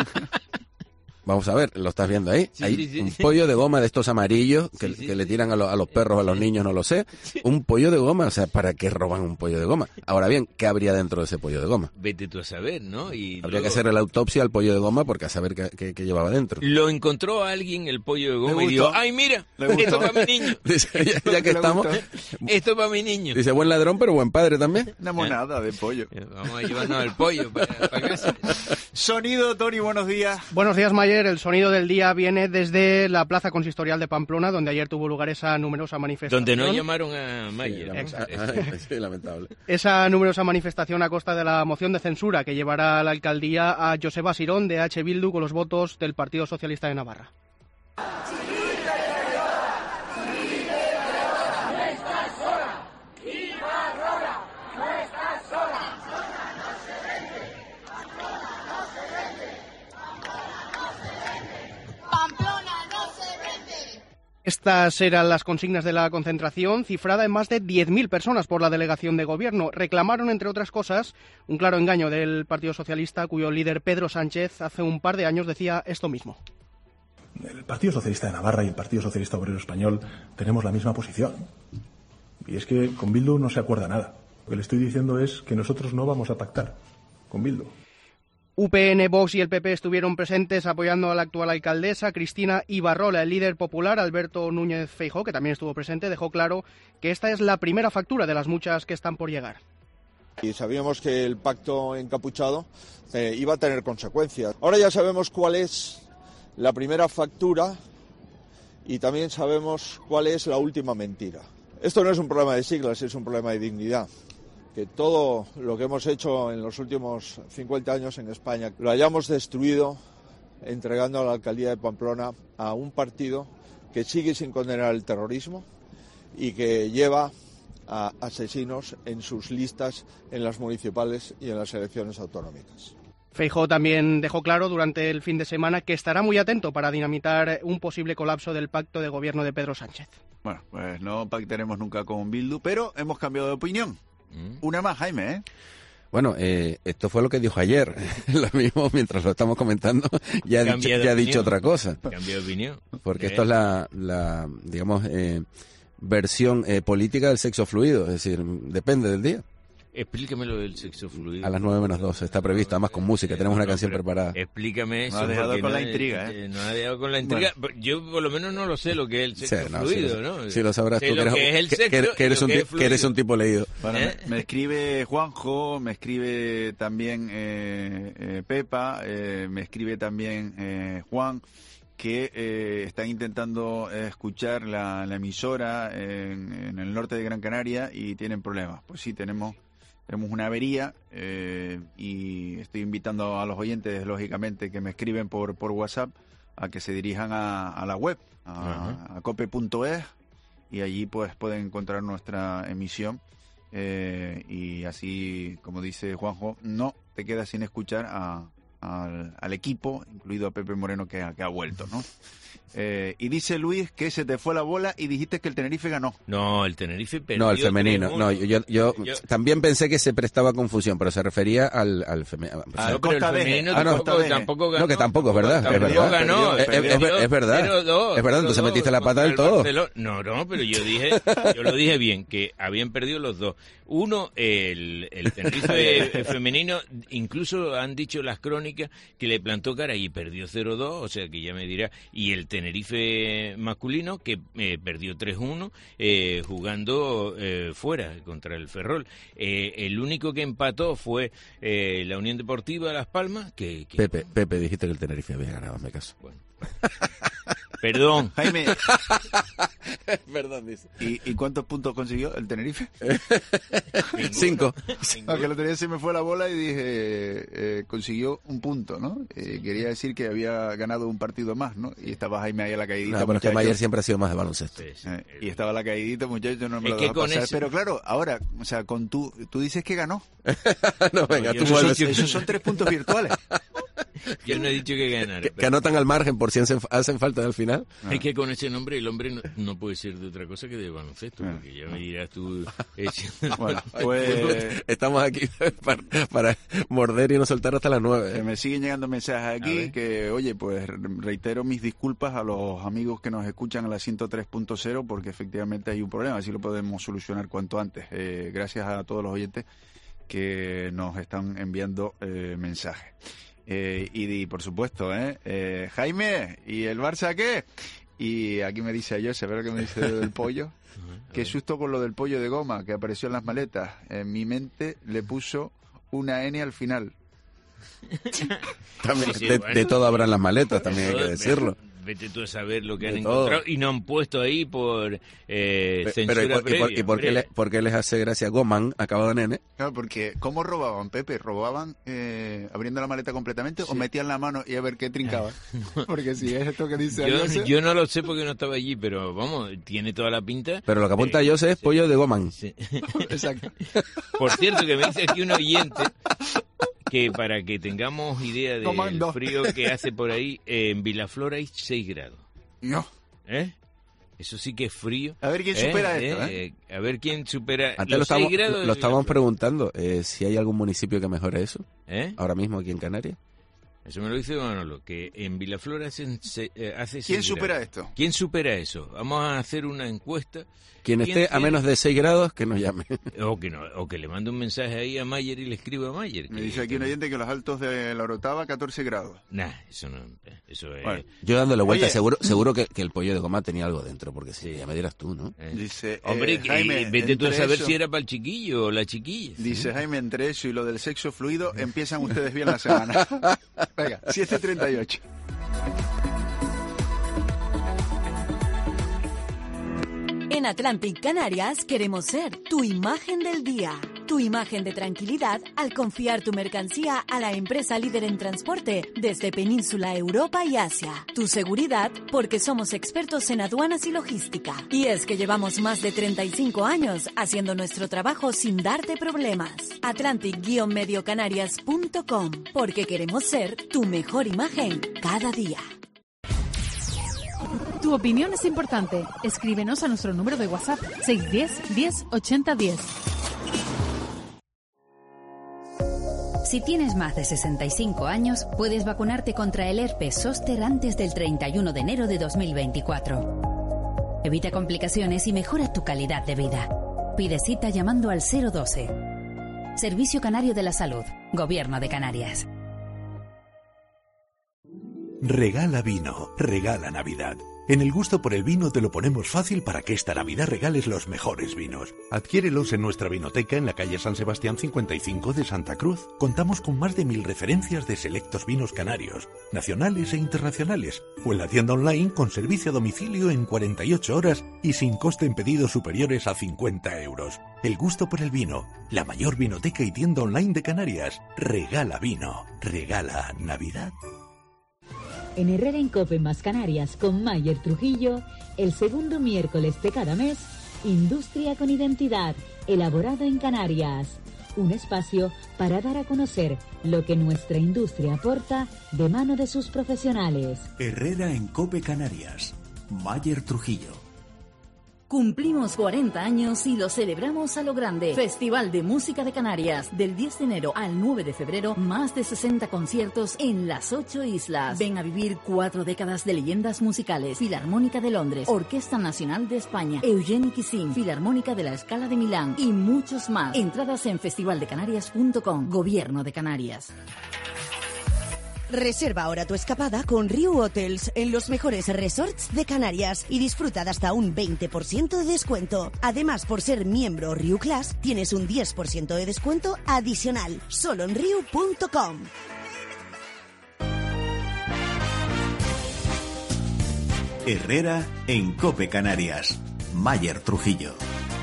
Speaker 13: Vamos a ver, lo estás viendo ahí.
Speaker 14: Sí,
Speaker 13: hay
Speaker 14: sí.
Speaker 13: un pollo de goma de estos amarillos que le tiran a los perros o a los niños, no lo sé. Un pollo de goma, o sea, ¿para qué roban un pollo de goma? Ahora bien, ¿qué habría dentro de ese pollo de goma?
Speaker 14: Vete tú a saber, ¿no?
Speaker 13: Habría que hacerle la autopsia al pollo de goma porque a saber qué llevaba dentro.
Speaker 14: Lo encontró alguien el pollo de goma y dijo, ¡ay, mira! Esto para mi niño.
Speaker 13: Dice, ya que estamos...
Speaker 14: Esto para mi niño.
Speaker 13: Dice, buen ladrón, pero buen padre también.
Speaker 1: Una monada de pollo.
Speaker 14: Vamos a llevarnos el pollo para casa.
Speaker 1: Sonido, Tony, buenos días.
Speaker 6: Buenos días, Mayer. El sonido del día viene desde la Plaza Consistorial de Pamplona, donde ayer tuvo lugar esa numerosa manifestación.
Speaker 14: Donde no llamaron a Mayer.
Speaker 13: Sí, lamentable.
Speaker 6: Esa numerosa manifestación a costa de la moción de censura que llevará a la alcaldía a Joseba Sirón de H. Bildu con los votos del Partido Socialista de Navarra. Estas eran las consignas de la concentración, cifrada en más de 10.000 personas por la delegación de gobierno. Reclamaron, entre otras cosas, un claro engaño del Partido Socialista, cuyo líder Pedro Sánchez hace un par de años decía esto mismo.
Speaker 22: El Partido Socialista de Navarra y el Partido Socialista Obrero Español tenemos la misma posición. Y es que con Bildu no se acuerda nada. Lo que le estoy diciendo es que nosotros no vamos a pactar con Bildu.
Speaker 6: UPN, Vox y el PP estuvieron presentes apoyando a la actual alcaldesa, Cristina Ibarrola. El líder popular, Alberto Núñez Feijóo, que también estuvo presente, dejó claro que esta es la primera factura de las muchas que están por llegar.
Speaker 23: Y sabíamos que el pacto encapuchado iba a tener consecuencias. Ahora ya sabemos cuál es la primera factura y también sabemos cuál es la última mentira. Esto no es un problema de siglas, es un problema de dignidad. Que todo lo que hemos hecho en los últimos 50 años en España lo hayamos destruido entregando a la alcaldía de Pamplona a un partido que sigue sin condenar el terrorismo y que lleva a asesinos en sus listas en las municipales y en las elecciones autonómicas.
Speaker 6: Feijóo también dejó claro durante el fin de semana que estará muy atento para dinamitar un posible colapso del pacto de gobierno de Pedro Sánchez.
Speaker 1: Bueno, pues no pactaremos nunca con Bildu, pero hemos cambiado de opinión. Una más, Jaime, ¿eh?
Speaker 13: Bueno, esto fue lo que dijo ayer. Lo mismo, mientras lo estamos comentando, ya ha dicho otra cosa.
Speaker 14: Cambio de opinión.
Speaker 13: Porque esto es la digamos, versión política del sexo fluido. Es decir, depende del día.
Speaker 14: Explícame lo del sexo fluido.
Speaker 13: A las 9:02 está previsto, además con música, tenemos una canción preparada.
Speaker 14: Explícame eso.
Speaker 1: No ha dejado con la intriga, ¿eh?
Speaker 14: No ha dejado con la intriga. Bueno. Yo por lo menos no lo sé lo que es el sexo fluido, ¿no?
Speaker 13: Sí lo sabrás tú, que eres un tipo leído.
Speaker 1: Bueno, me escribe Juanjo, me escribe también Pepa, me escribe también Juan, que están intentando escuchar la emisora en el norte de Gran Canaria y tienen problemas. Pues sí, tenemos una avería y estoy invitando a los oyentes, lógicamente, que me escriben por WhatsApp a que se dirijan a la web, a cope.es, y allí pues pueden encontrar nuestra emisión y así, como dice Juanjo, no te quedas sin escuchar al equipo, incluido a Pepe Moreno que ha vuelto, ¿no? Y dice Luis que se te fue la bola y dijiste que el Tenerife ganó.
Speaker 14: No, el Tenerife perdió.
Speaker 13: No, el femenino. 3-1. No, yo también pensé que se prestaba confusión, pero se refería al femenino.
Speaker 14: Costa femenino tampoco ganó.
Speaker 13: No, que tampoco es verdad. Es verdad.
Speaker 14: Ganó,
Speaker 13: es verdad. Es verdad, entonces metiste la pata del todo.
Speaker 14: No, pero yo lo dije bien, que habían perdido los dos. Uno, el Tenerife femenino, incluso han dicho las crónicas que le plantó cara y perdió 0-2, o sea que ya me dirá. Y el Tenerife masculino que perdió 3-1 jugando fuera contra el Ferrol. El único que empató fue la Unión Deportiva Las Palmas.
Speaker 13: Pepe, dijiste que el Tenerife había ganado, me caso.
Speaker 14: Bueno. Perdón.
Speaker 1: Jaime.
Speaker 13: Perdón, dice.
Speaker 1: ¿Y cuántos puntos consiguió el Tenerife?
Speaker 13: 5.
Speaker 1: Aunque el otro día se me fue la bola y dije, consiguió un punto, ¿no? Quería decir que había ganado un partido más, ¿no? Y estaba Jaime ahí a la caidita.
Speaker 13: No, pero es que Mayer siempre ha sido más de baloncesto.
Speaker 1: Y estaba a la caidita, muchacho, no me lo dejaba pasar. Pero claro, ahora, o sea, con tú dices que ganó.
Speaker 13: No, venga, tú
Speaker 1: vuelves. Esos son 3 puntos virtuales.
Speaker 14: Yo no he dicho que ganara.
Speaker 13: Que anotan al margen por si hacen falta al final.
Speaker 14: Es que con ese nombre el hombre no puede ser de otra cosa que de baloncesto, porque ya me dirás tú.
Speaker 1: Bueno, pues
Speaker 13: estamos aquí para morder y no soltar hasta las 9.
Speaker 1: Me siguen llegando mensajes aquí que, oye, pues reitero mis disculpas a los amigos que nos escuchan a la 103.0 porque efectivamente hay un problema, así lo podemos solucionar cuanto antes. Gracias a todos los oyentes que nos están enviando mensajes. Y por supuesto, Jaime, ¿y el Barça qué? Y aquí me dice a José, ¿verdad que me dice del pollo? Qué susto con lo del pollo de goma que apareció en las maletas. En mi mente le puso una N al final.
Speaker 13: También, de todo habrá en las maletas, también hay que decirlo.
Speaker 14: Vete tú a saber lo que han encontrado y no han puesto ahí por censura previa.
Speaker 13: ¿Y por qué les hace gracia Goman acabado en N?
Speaker 1: Claro, porque ¿cómo robaban, Pepe? ¿Robaban abriendo la maleta completamente o metían la mano y a ver qué trincaban? Porque si es esto que dice
Speaker 14: yo no lo sé porque no estaba allí, pero vamos, tiene toda la pinta.
Speaker 13: Pero lo que apunta José es pollo de Goman.
Speaker 14: Sí.
Speaker 1: Exacto.
Speaker 14: Por cierto, que me dice aquí un oyente que para que tengamos idea del frío que hace por ahí, en Vilaflor hay 6 grados.
Speaker 1: No.
Speaker 14: Eso sí que es frío.
Speaker 1: A ver quién supera esto,
Speaker 14: A ver quién supera
Speaker 13: antes
Speaker 14: los 6 grados.
Speaker 13: Lo estábamos preguntando, si hay algún municipio que mejore eso, ahora mismo aquí en Canarias.
Speaker 14: Eso me lo dice Manolo, que en Vilaflor hace 6
Speaker 1: ¿Quién supera
Speaker 14: grados.
Speaker 1: esto?
Speaker 14: ¿Quién supera eso? Vamos a hacer una encuesta.
Speaker 13: Quien esté a menos de 6 grados, que nos llame.
Speaker 14: O que le mande un mensaje ahí a Mayer y le escriba a Mayer.
Speaker 1: Me dice aquí un oyente que los altos de la Orotava, 14 grados.
Speaker 14: Nah, eso no. Eso es...
Speaker 13: Bueno, yo dándole vuelta, seguro que el pollo de goma tenía algo dentro, porque sí, ya me dirás tú, ¿no?
Speaker 1: Dice,
Speaker 14: hombre,
Speaker 1: Jaime,
Speaker 14: vete tú a saber si era para el chiquillo o la chiquilla.
Speaker 1: Dice Jaime, entre eso y lo del sexo fluido, empiezan ustedes bien la semana. Venga, 7:38.
Speaker 3: En Atlantic Canarias queremos ser tu imagen del día, tu imagen de tranquilidad al confiar tu mercancía a la empresa líder en transporte desde Península, Europa y Asia. Tu seguridad porque somos expertos en aduanas y logística. Y es que llevamos más de 35 años haciendo nuestro trabajo sin darte problemas.
Speaker 7: Tu opinión es importante. Escríbenos a nuestro número de WhatsApp 610 10 80 10.
Speaker 5: Si tienes más de 65 años, puedes vacunarte contra el herpes zóster antes del 31 de enero de 2024. Evita complicaciones y mejora tu calidad de vida. Pide cita llamando al 012. Servicio Canario de la Salud, Gobierno de Canarias.
Speaker 2: Regala vino, regala Navidad. En El Gusto por el Vino te lo ponemos fácil para que esta Navidad regales los mejores vinos. Adquiérelos en nuestra vinoteca en la calle San Sebastián 55 de Santa Cruz. Contamos con más de 1000 referencias de selectos vinos canarios, nacionales e internacionales, o en la tienda online con servicio a domicilio en 48 horas y sin coste en pedidos superiores a 50 euros. El Gusto por el Vino, la mayor vinoteca y tienda online de Canarias. Regala vino, regala Navidad.
Speaker 21: En Herrera en Cope más Canarias con Mayer Trujillo, el segundo miércoles de cada mes, Industria con Identidad, elaborado en Canarias. Un espacio para dar a conocer lo que nuestra industria aporta de mano de sus profesionales.
Speaker 2: Herrera en Cope Canarias, Mayer Trujillo.
Speaker 3: Cumplimos 40 años y lo celebramos a lo grande. Festival de Música de Canarias. Del 10 de enero al 9 de febrero, más de 60 conciertos en las 8 islas. Ven a vivir 4 décadas de leyendas musicales. Filarmónica de Londres, Orquesta Nacional de España, Eugeni Kissin, Filarmónica de la Scala de Milán y muchos más. Entradas en festivaldecanarias.com. Gobierno de Canarias.
Speaker 8: Reserva ahora tu escapada con Riu Hotels en los mejores resorts de Canarias y disfruta de hasta un 20% de descuento. Además, por ser miembro Riu Class, tienes un 10% de descuento adicional, solo en riu.com.
Speaker 2: Herrera en Cope Canarias, Mayer Trujillo.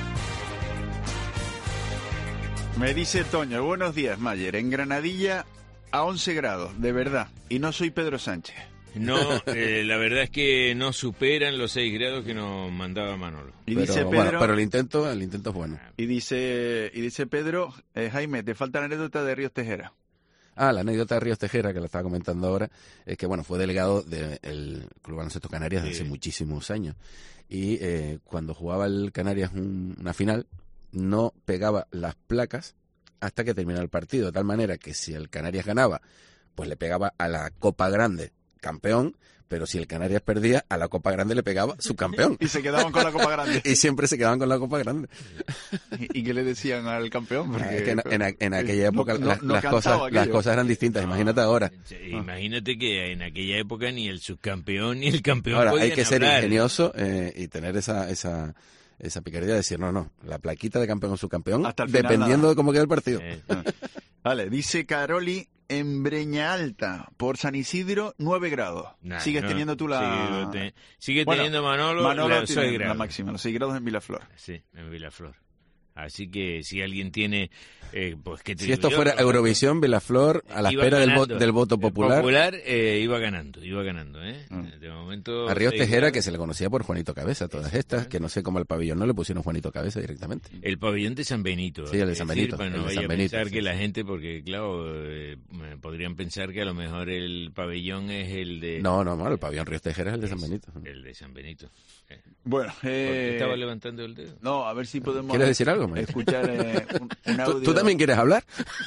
Speaker 1: Me dice Toño, buenos días, Mayer. En Granadilla a 11 grados, de verdad. Y no soy Pedro Sánchez.
Speaker 14: No, la verdad es que no superan los 6 grados que nos mandaba Manolo.
Speaker 1: Y dice Pedro,
Speaker 13: pero el intento es bueno.
Speaker 1: Y dice Pedro, Jaime, te falta la anécdota de Ríos Tejera.
Speaker 13: La anécdota de Ríos Tejera, que la estaba comentando ahora, es que fue delegado del Club Baloncesto Canarias desde hace muchísimos años. Y cuando jugaba el Canarias una final, no pegaba las placas hasta que terminara el partido, de tal manera que si el Canarias ganaba, pues le pegaba a la Copa Grande campeón, pero si el Canarias perdía, a la Copa Grande le pegaba su campeón.
Speaker 1: Y se quedaban con la Copa Grande.
Speaker 13: Y siempre se quedaban con la Copa Grande.
Speaker 1: ¿Y qué le decían al campeón? Porque
Speaker 13: es que en aquella época las cosas eran distintas, imagínate ahora.
Speaker 14: Imagínate que en aquella época ni el subcampeón ni el campeón
Speaker 13: ahora,
Speaker 14: podían
Speaker 13: hay que
Speaker 14: hablar.
Speaker 13: ser ingenioso y tener esa picardía de decir, no, la plaquita de campeón o subcampeón, dependiendo de cómo quede el partido.
Speaker 1: Vale, dice Caroli, en Breña Alta, por San Isidro, 9 grados. Sigues teniendo tú la...
Speaker 14: Sigue teniendo Manolo
Speaker 1: la
Speaker 14: 6 grados.
Speaker 1: La máxima, los 6 grados en Vilaflor.
Speaker 14: Sí, en Vilaflor. Así que si alguien tiene... pues ¿qué te
Speaker 13: si esto fuera Eurovisión, Vilaflor, a la espera del voto popular...
Speaker 14: iba ganando, De momento...
Speaker 13: A Ríos Tejera, que se le conocía por Juanito Cabeza, todas estas, que no sé cómo al pabellón no le pusieron Juanito Cabeza directamente.
Speaker 14: El pabellón de San Benito.
Speaker 13: Sí, el de San Benito.
Speaker 14: Para no vaya a pensar que la gente, porque claro, podrían pensar que a lo mejor el pabellón es el de...
Speaker 13: No, el pabellón Ríos Tejera es el de San Benito.
Speaker 14: El de San Benito.
Speaker 1: Bueno,
Speaker 14: ¿estaba levantando el dedo?
Speaker 1: No, a ver si podemos...
Speaker 13: ¿Quieres decir algo, man?
Speaker 1: Escuchar un audio...
Speaker 13: ¿Tú también quieres hablar?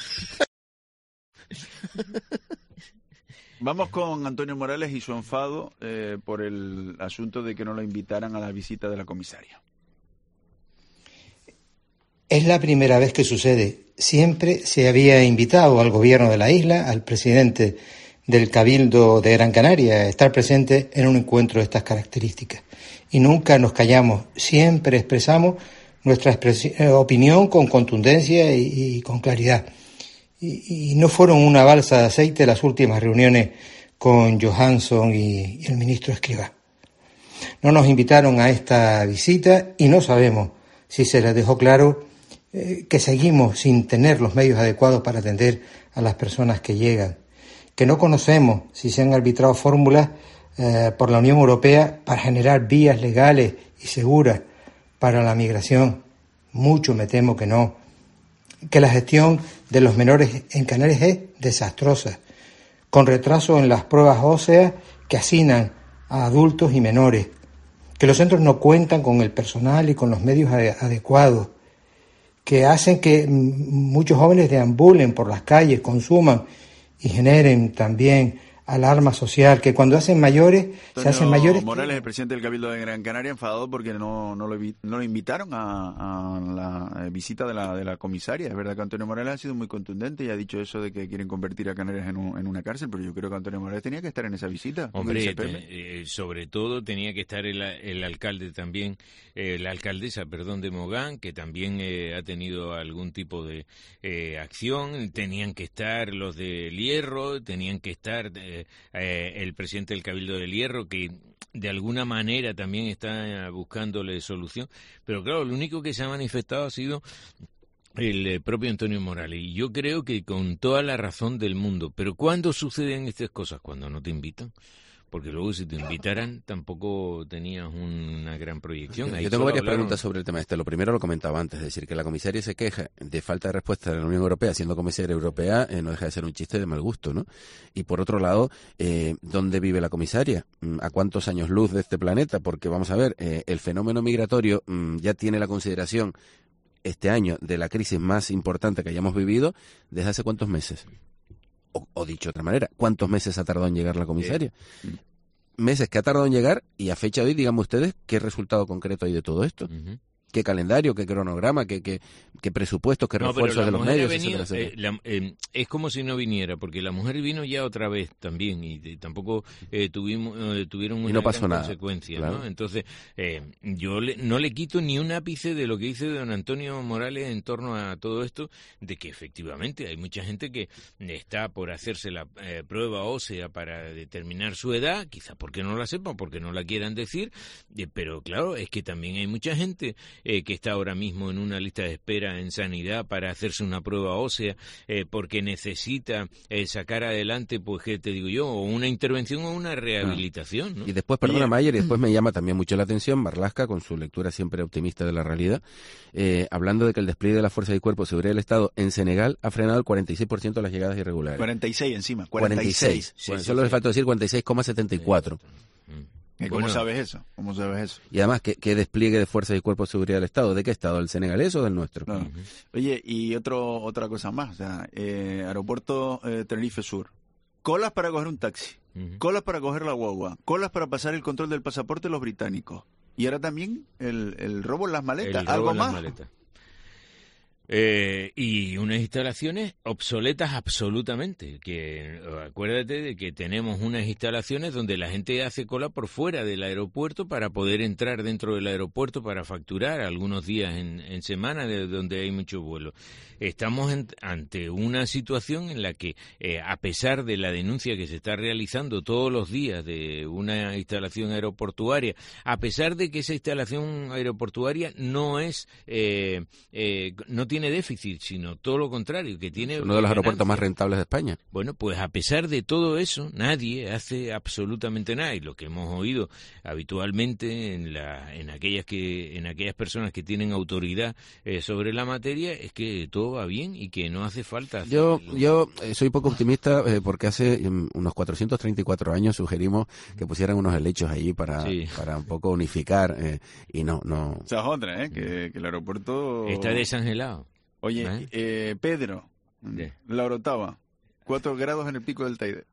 Speaker 1: Vamos con Antonio Morales y su enfado por el asunto de que no lo invitaran a la visita de la comisaria.
Speaker 9: Es la primera vez que sucede. Siempre se había invitado al gobierno de la isla, al presidente del Cabildo de Gran Canaria, a estar presente en un encuentro de estas características. Y nunca nos callamos, siempre expresamos nuestra opinión con contundencia y con claridad. Y no fueron una balsa de aceite las últimas reuniones con Johansson y el ministro Escrivá. No nos invitaron a esta visita y no sabemos si se les dejó claro que seguimos sin tener los medios adecuados para atender a las personas que llegan, que no conocemos si se han arbitrado fórmulas por la Unión Europea para generar vías legales y seguras para la migración. Mucho me temo que no. Que la gestión de los menores en Canarias es desastrosa, con retraso en las pruebas óseas que asignan a adultos y menores, que los centros no cuentan con el personal y con los medios adecuados, que hacen que muchos jóvenes deambulen por las calles, consuman y generen también alarma social, que cuando hacen mayores, se hacen mayores.
Speaker 1: Morales, el presidente del Cabildo de Gran Canaria, enfadado porque no lo invitaron a la visita de la comisaria. Es verdad que Antonio Morales ha sido muy contundente y ha dicho eso de que quieren convertir a Canarias en una cárcel, pero yo creo que Antonio Morales tenía que estar en esa visita.
Speaker 14: Hombre, sobre todo tenía que estar el alcalde también, la alcaldesa, de Mogán, que también ha tenido algún tipo de acción. Tenían que estar los del Hierro, tenían que estar el presidente del Cabildo del Hierro, que de alguna manera también está buscándole solución. Pero claro, lo único que se ha manifestado ha sido el propio Antonio Morales. Y yo creo que con toda la razón del mundo. Pero ¿cuándo suceden estas cosas? Cuando no te invitan. Porque luego si te invitaran tampoco tenías una gran proyección.
Speaker 13: Yo tengo varias preguntas sobre el tema este. Lo primero lo comentaba antes, es decir, que la comisaria se queja de falta de respuesta de la Unión Europea, siendo comisaria europea, no deja de ser un chiste de mal gusto, ¿no? Y por otro lado, ¿dónde vive la comisaria? ¿A cuántos años luz de este planeta? Porque vamos a ver, el fenómeno migratorio ya tiene la consideración este año de la crisis más importante que hayamos vivido desde hace cuántos meses. O dicho de otra manera, ¿cuántos meses ha tardado en llegar la comisaria? Meses que ha tardado en llegar, y a fecha de hoy, díganme ustedes, ¿qué resultado concreto hay de todo esto? ¿Qué calendario, qué cronograma, qué presupuestos, qué refuerzos de los medios,
Speaker 14: venido,
Speaker 13: etcétera?
Speaker 14: Es como si no viniera, porque la mujer vino ya otra vez también, y tampoco tuvieron una gran consecuencia, claro. ¿No? Entonces, yo no le quito ni un ápice de lo que dice don Antonio Morales en torno a todo esto, de que efectivamente hay mucha gente que está por hacerse la prueba ósea para determinar su edad, quizás porque no la sepan, porque no la quieran decir, pero claro, es que también hay mucha gente que está ahora mismo en una lista de espera en sanidad para hacerse una prueba ósea, porque necesita sacar adelante, pues, ¿qué te digo yo? O una intervención o una rehabilitación, ¿no?
Speaker 13: Y después, perdona Mayer, y después me llama también mucho la atención Marlaska, con su lectura siempre optimista de la realidad, hablando de que el despliegue de las fuerzas y cuerpos de seguridad del Estado en Senegal ha frenado el 46% de las llegadas irregulares.
Speaker 1: 46 encima, 46.
Speaker 13: Sí, bueno, solo le faltó decir 46,74.
Speaker 1: ¿Cómo sabes eso?
Speaker 13: Y además, ¿qué despliegue de fuerzas y cuerpos de seguridad del Estado? ¿De qué Estado? ¿Del senegalés o del nuestro?
Speaker 1: Claro. Oye, y otra cosa más, o sea, aeropuerto Tenerife Sur, colas para coger un taxi, colas para coger la guagua, colas para pasar el control del pasaporte los británicos, y ahora también el robo en las maletas, algo más.
Speaker 14: Y unas instalaciones obsoletas absolutamente, que acuérdate de que tenemos unas instalaciones donde la gente hace cola por fuera del aeropuerto para poder entrar dentro del aeropuerto para facturar algunos días en semana donde hay mucho vuelo. Estamos ante una situación en la que, a pesar de la denuncia que se está realizando todos los días de una instalación aeroportuaria, a pesar de que esa instalación aeroportuaria no es no tiene déficit, sino todo lo contrario, que tiene
Speaker 13: uno de los aeropuertos más rentables de España.
Speaker 14: Bueno, pues a pesar de todo eso, nadie hace absolutamente nada, y lo que hemos oído habitualmente en aquellas personas que tienen autoridad sobre la materia es que todo va bien y que no hace falta
Speaker 13: yo soy poco optimista, porque hace unos 434 años sugerimos que pusieran unos helechos allí para un poco unificar, y no.
Speaker 1: O sea, otra, que el aeropuerto
Speaker 14: está desangelado.
Speaker 1: Oye, Pedro, la Orotava, 4 grados en el pico del Teide.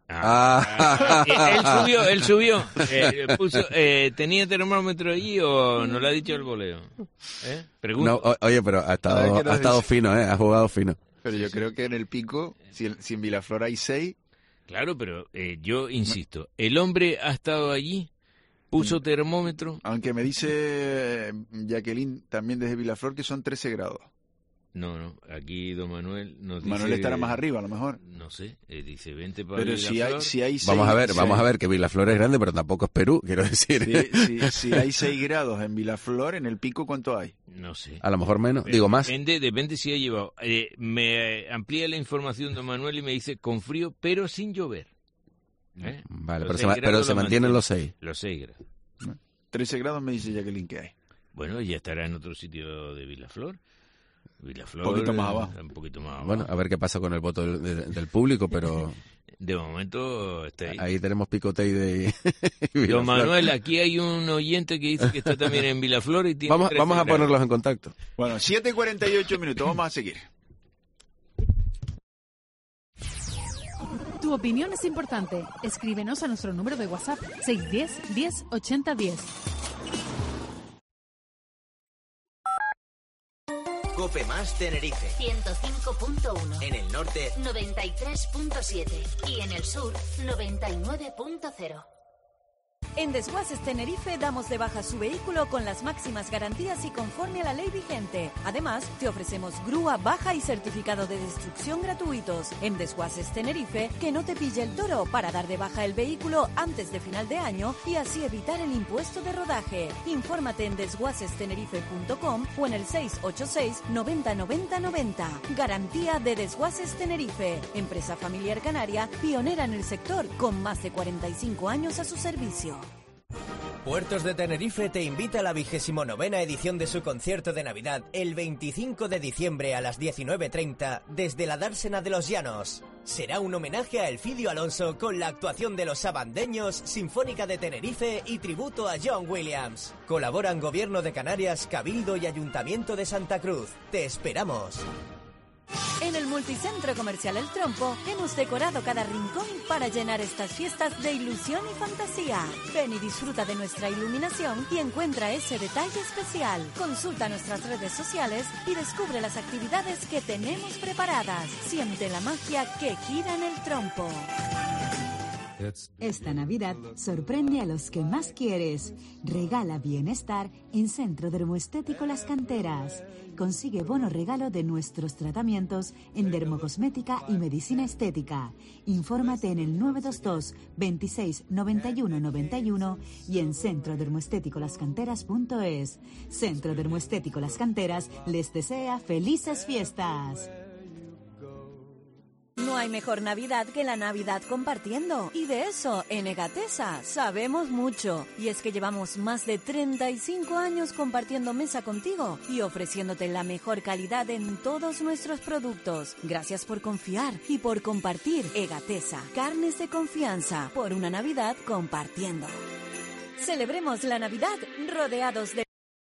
Speaker 14: Él subió. ¿Tenía termómetro allí o no lo ha dicho el voleo?
Speaker 13: No, oye, pero ha estado fino, ha jugado fino.
Speaker 1: Pero yo creo que en el pico, si en Vilaflor hay 6...
Speaker 14: Claro, pero yo insisto, el hombre ha estado allí, puso termómetro...
Speaker 1: Aunque me dice Jacqueline también desde Vilaflor que son 13 grados.
Speaker 14: No, aquí don Manuel nos dice...
Speaker 1: Manuel estará más arriba, a lo mejor.
Speaker 14: No sé, dice, vente para
Speaker 1: pero
Speaker 14: Vilaflor.
Speaker 1: si hay 6...
Speaker 13: Vamos a ver, que Vilaflor es grande, pero tampoco es Perú, quiero decir.
Speaker 1: Si hay 6 grados en Vilaflor, en el pico, ¿cuánto hay?
Speaker 14: No sé.
Speaker 13: A lo mejor menos, digo más.
Speaker 14: Depende si ha llevado. Me amplía la información don Manuel y me dice, con frío, pero sin llover.
Speaker 13: Vale, pero se mantienen los 6.
Speaker 14: Los 6 grados.
Speaker 1: 13 grados me dice Jacqueline que hay.
Speaker 14: Bueno, ya estará en otro sitio de Vilaflor.
Speaker 1: Un poquito más abajo.
Speaker 14: Un poquito más abajo.
Speaker 13: Bueno, a ver qué pasa con el voto del público, pero...
Speaker 14: De momento está ahí.
Speaker 13: Ahí tenemos Picotey de
Speaker 14: Don Manuel, aquí hay un oyente que dice que está también en Vilaflor y tiene
Speaker 13: vamos a ponerlos en contacto.
Speaker 1: Bueno, 7:48 minutos, vamos a seguir.
Speaker 7: Tu opinión es importante. Escríbenos a nuestro número de WhatsApp 610 10 80 10.
Speaker 4: Cope Más Tenerife
Speaker 16: 105.1.
Speaker 4: en el norte
Speaker 16: 93.7 y en el sur 99.0.
Speaker 3: En Desguaces Tenerife damos de baja su vehículo con las máximas garantías y conforme a la ley vigente. Además, te ofrecemos grúa baja y certificado de destrucción gratuitos. En Desguaces Tenerife, que no te pille el toro para dar de baja el vehículo antes de final de año y así evitar el impuesto de rodaje. Infórmate en desguacestenerife.com o en el 686 90 90 90. Garantía de Desguaces Tenerife. Empresa familiar canaria, pionera en el sector, con más de 45 años a su servicio.
Speaker 4: Puertos de Tenerife te invita a la 29ª edición de su concierto de Navidad el 25 de diciembre a las 19:30 desde la Dársena de los Llanos. Será un homenaje a Elfidio Alonso con la actuación de los Sabandeños, Sinfónica de Tenerife y tributo a John Williams. Colaboran Gobierno de Canarias, Cabildo y Ayuntamiento de Santa Cruz. ¡Te esperamos!
Speaker 3: En el Multicentro Comercial El Trompo hemos decorado cada rincón para llenar estas fiestas de ilusión y fantasía. Ven y disfruta de nuestra iluminación y encuentra ese detalle especial. Consulta nuestras redes sociales y descubre las actividades que tenemos preparadas. Siente la magia que gira en El Trompo.
Speaker 21: Esta Navidad sorprende a los que más quieres. Regala bienestar en Centro Dermoestético Las Canteras. Consigue bono regalo de nuestros tratamientos en dermocosmética y medicina estética. Infórmate en el 922 26 91 91 y en centrodermoestéticolascanteras.es. Centro Dermoestético Las Canteras les desea felices fiestas.
Speaker 3: No hay mejor Navidad que la Navidad compartiendo. Y de eso, en Egatesa, sabemos mucho. Y es que llevamos más de 35 años compartiendo mesa contigo y ofreciéndote la mejor calidad en todos nuestros productos. Gracias por confiar y por compartir. Egatesa, carnes de confianza, por una Navidad compartiendo. Celebremos la Navidad rodeados de...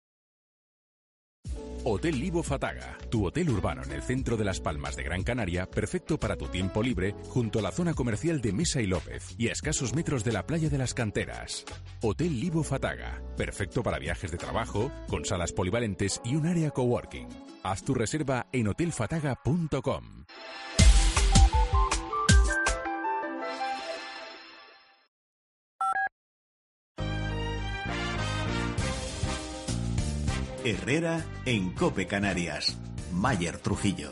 Speaker 10: Hotel Libo Fataga, tu hotel urbano en el centro de Las Palmas de Gran Canaria, perfecto para tu tiempo libre, junto a la zona comercial de Mesa y López y a escasos metros de la playa de las Canteras. Hotel Libo Fataga, perfecto para viajes de trabajo, con salas polivalentes y un área coworking. Haz tu reserva en hotelfataga.com.
Speaker 11: Herrera en COPE Canarias. Mayer Trujillo.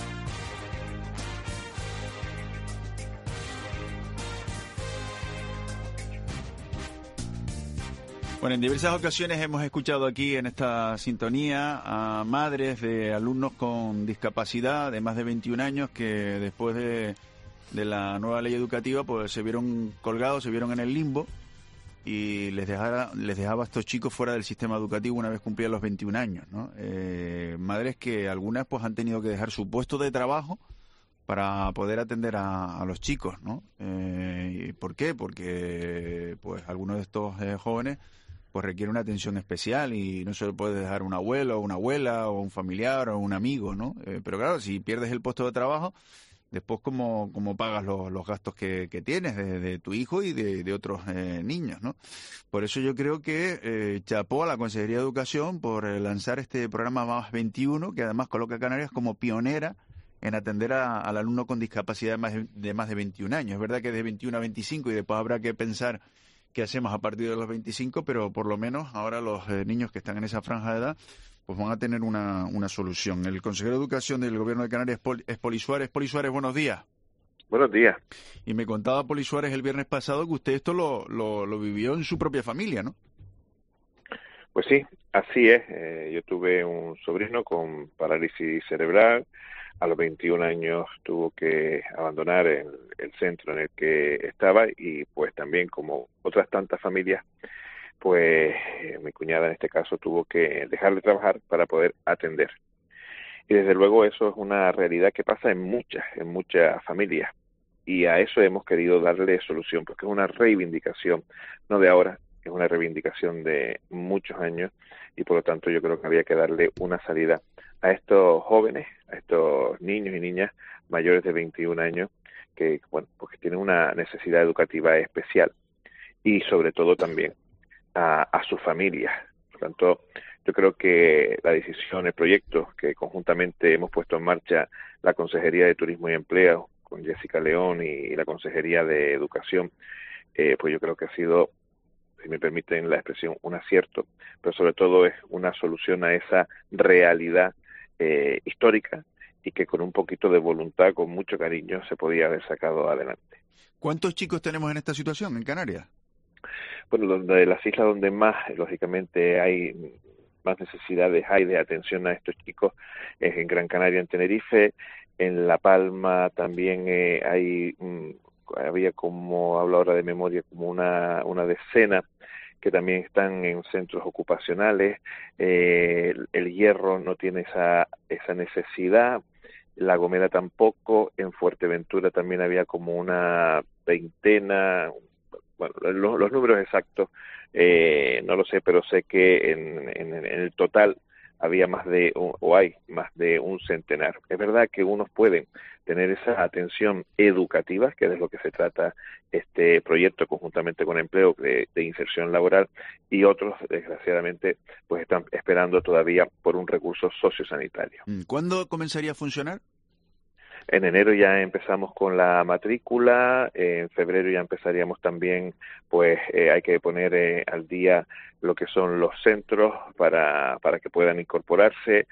Speaker 1: Bueno, en diversas ocasiones hemos escuchado aquí en esta sintonía a madres de alumnos con discapacidad de más de 21 años que después de la nueva ley educativa pues se vieron colgados, se vieron en el limbo y les dejaba a estos chicos fuera del sistema educativo una vez cumplían los 21 años, ¿no? Madres que algunas pues han tenido que dejar su puesto de trabajo para poder atender a los chicos, ¿no? ¿Y por qué? Porque pues algunos de estos jóvenes pues requieren una atención especial y no se lo puede dejar un abuelo o una abuela o un familiar o un amigo, ¿no? Pero claro, si pierdes el puesto de trabajo, después cómo pagas los gastos que tienes de tu hijo y de otros niños, ¿no? Por eso yo creo que chapó a la Consejería de Educación por lanzar este programa Más 21, que además coloca a Canarias como pionera en atender al alumno con discapacidad de más de 21 años. Es verdad que de 21 a 25 y después habrá que pensar qué hacemos a partir de los 25, pero por lo menos ahora los niños que están en esa franja de edad pues van a tener una solución. El consejero de Educación del Gobierno de Canarias es Poli Suárez. Poli Suárez, buenos días.
Speaker 24: Buenos días.
Speaker 1: Y me contaba Poli Suárez el viernes pasado que usted esto lo vivió en su propia familia, ¿no?
Speaker 24: Pues sí, así es. Yo tuve un sobrino con parálisis cerebral. A los 21 años tuvo que abandonar el centro en el que estaba y pues también como otras tantas familias, pues mi cuñada en este caso tuvo que dejar de trabajar para poder atender. Y desde luego eso es una realidad que pasa en muchas familias. y a eso hemos querido darle solución, porque es una reivindicación, no de ahora, es una reivindicación de muchos años, y por lo tanto yo creo que había que darle una salida a estos jóvenes, a estos niños y niñas mayores de 21 años, que bueno, porque tienen una necesidad educativa especial, y sobre todo también a sus familias. Por lo tanto, yo creo que la decisión, el proyecto que conjuntamente hemos puesto en marcha la Consejería de Turismo y Empleo, con Jessica León y la Consejería de Educación, pues yo creo que ha sido, si me permiten la expresión, un acierto, pero sobre todo es una solución a esa realidad histórica, y que con un poquito de voluntad, con mucho cariño, se podía haber sacado adelante.
Speaker 1: ¿Cuántos chicos tenemos en esta situación en Canarias?
Speaker 24: Bueno, de las islas donde más, lógicamente, hay más necesidades hay de atención a estos chicos es en Gran Canaria, en Tenerife. En La Palma también había, como hablo ahora de memoria, como una decena que también están en centros ocupacionales. El Hierro no tiene esa necesidad, La Gomera tampoco. En Fuerteventura también había como una veintena. Bueno, los números exactos no lo sé, pero sé que en el total había hay más de un centenar. Es verdad que unos pueden tener esa atención educativa, que es de lo que se trata este proyecto conjuntamente con Empleo de inserción laboral, y otros, desgraciadamente, pues están esperando todavía por un recurso sociosanitario.
Speaker 1: ¿Cuándo comenzaría a funcionar?
Speaker 24: En enero ya empezamos con la matrícula, en febrero ya empezaríamos también, pues hay que poner al día lo que son los centros para que puedan incorporarse.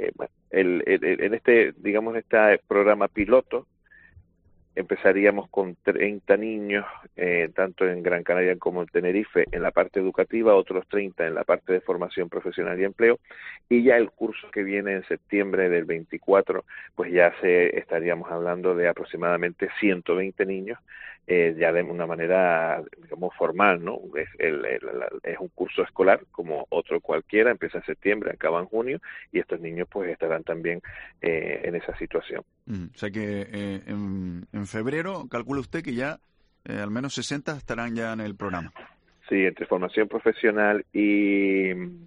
Speaker 24: En este programa piloto empezaríamos con 30 niños, tanto en Gran Canaria como en Tenerife, en la parte educativa, otros 30 en la parte de formación profesional y empleo, y ya el curso que viene en septiembre del 24, pues ya estaríamos hablando de aproximadamente 120 niños, ya de una manera, digamos, formal, ¿no? Es un curso escolar como otro cualquiera, empieza en septiembre, acaba en junio, y estos niños pues estarán también en esa situación.
Speaker 1: O sea que en febrero, calcula usted que ya al menos 60 estarán ya en el programa.
Speaker 24: Sí, entre formación profesional y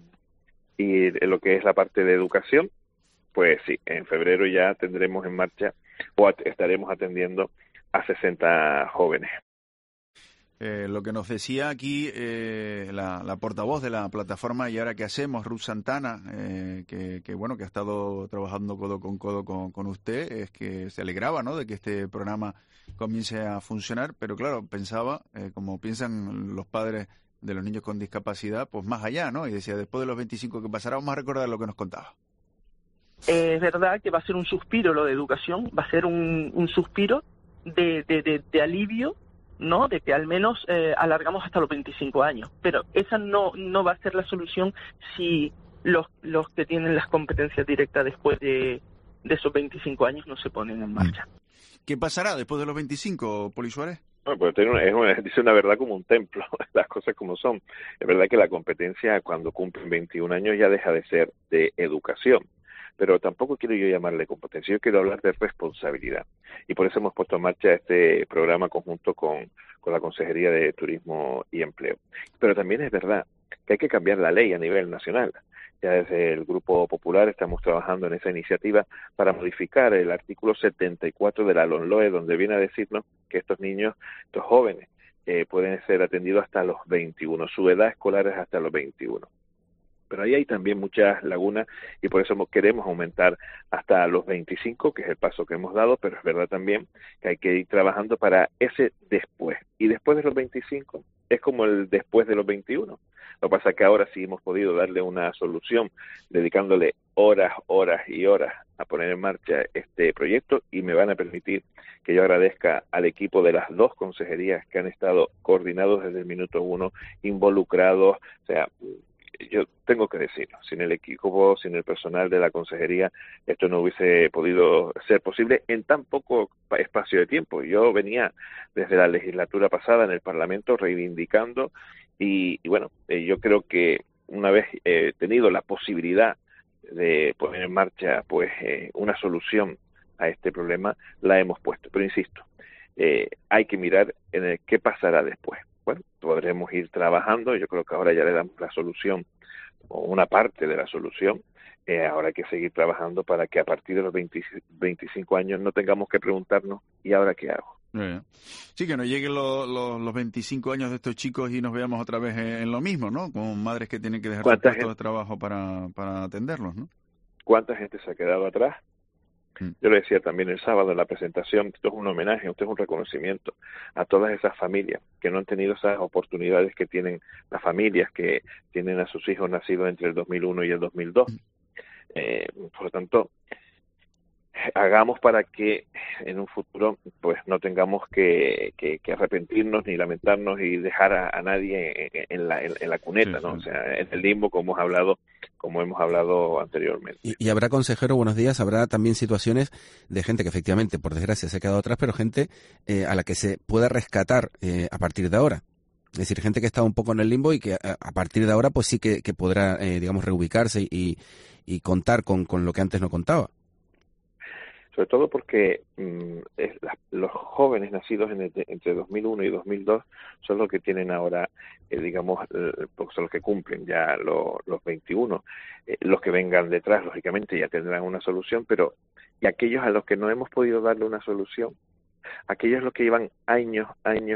Speaker 24: lo que es la parte de educación, pues sí, en febrero ya tendremos en marcha o estaremos atendiendo a 60 jóvenes.
Speaker 1: Lo que nos decía aquí la portavoz de la plataforma Y Ahora Qué Hacemos, Ruth Santana, que ha estado trabajando codo con usted, es que se alegraba, ¿no?, de que este programa comience a funcionar, pero claro, pensaba, como piensan los padres de los niños con discapacidad, pues más allá, ¿no? Y decía, después de los 25 que pasará, vamos a recordar lo que nos contaba.
Speaker 15: Es verdad que va a ser un suspiro lo de educación, va a ser un suspiro de alivio, ¿no?, de que al menos alargamos hasta los 25 años, pero esa no va a ser la solución si los que tienen las competencias directas después de esos 25 años no se ponen en marcha.
Speaker 1: ¿Qué pasará después de los 25, Poli Suárez?
Speaker 24: Bueno, pues dice una verdad como un templo, las cosas como son. Es verdad que la competencia cuando cumplen 21 años ya deja de ser de educación, pero tampoco quiero yo llamarle competencia, yo quiero hablar de responsabilidad. Y por eso hemos puesto en marcha este programa conjunto con la Consejería de Turismo y Empleo. Pero también es verdad que hay que cambiar la ley a nivel nacional. Ya desde el Grupo Popular estamos trabajando en esa iniciativa para modificar el artículo 74 de la LOMLOE, donde viene a decirnos que estos niños, estos jóvenes, pueden ser atendidos hasta los 21. Su edad escolar es hasta los 21. Pero ahí hay también muchas lagunas y por eso queremos aumentar hasta los 25, que es el paso que hemos dado, pero es verdad también que hay que ir trabajando para ese después. Y después de los 25 es como el después de los 21. Lo que pasa es que ahora sí hemos podido darle una solución, dedicándole horas y horas a poner en marcha este proyecto, y me van a permitir que yo agradezca al equipo de las dos consejerías que han estado coordinados desde el minuto 1, involucrados, o sea, yo tengo que decirlo, sin el equipo, sin el personal de la consejería, esto no hubiese podido ser posible en tan poco espacio de tiempo. Yo venía desde la legislatura pasada en el Parlamento reivindicando y bueno, yo creo que una vez tenido la posibilidad de poner en marcha pues una solución a este problema, la hemos puesto. Pero insisto, hay que mirar en el qué pasará después. Bueno, podremos ir trabajando, yo creo que ahora ya le damos la solución, o una parte de la solución. Ahora hay que seguir trabajando para que a partir de los 25 años no tengamos que preguntarnos, ¿y ahora qué hago?
Speaker 1: Sí, que no lleguen los 25 años de estos chicos y nos veamos otra vez en lo mismo, ¿no? Con madres que tienen que dejar su puesto de trabajo para atenderlos, ¿no?
Speaker 24: ¿Cuánta gente se ha quedado atrás? Yo lo decía también el sábado en la presentación, esto es un homenaje, esto es un reconocimiento a todas esas familias que no han tenido esas oportunidades que tienen las familias que tienen a sus hijos nacidos entre el 2001 y el 2002. Por lo tanto, hagamos para que en un futuro pues no tengamos que arrepentirnos ni lamentarnos y dejar a nadie en la cuneta, ¿no? O sea, en el limbo, como hemos hablado anteriormente.
Speaker 13: Y habrá, consejero, buenos días, habrá también situaciones de gente que efectivamente, por desgracia, se ha quedado atrás, pero gente a la que se pueda rescatar a partir de ahora. Es decir, gente que está un poco en el limbo y que a partir de ahora pues sí que podrá, digamos, reubicarse y contar con lo que antes no contaba.
Speaker 24: Sobre todo porque los jóvenes nacidos entre 2001 y 2002 son los que tienen ahora, digamos, son los que cumplen ya los 21. Los que vengan detrás, lógicamente, ya tendrán una solución, pero y aquellos a los que no hemos podido darle una solución, aquellos los que llevan años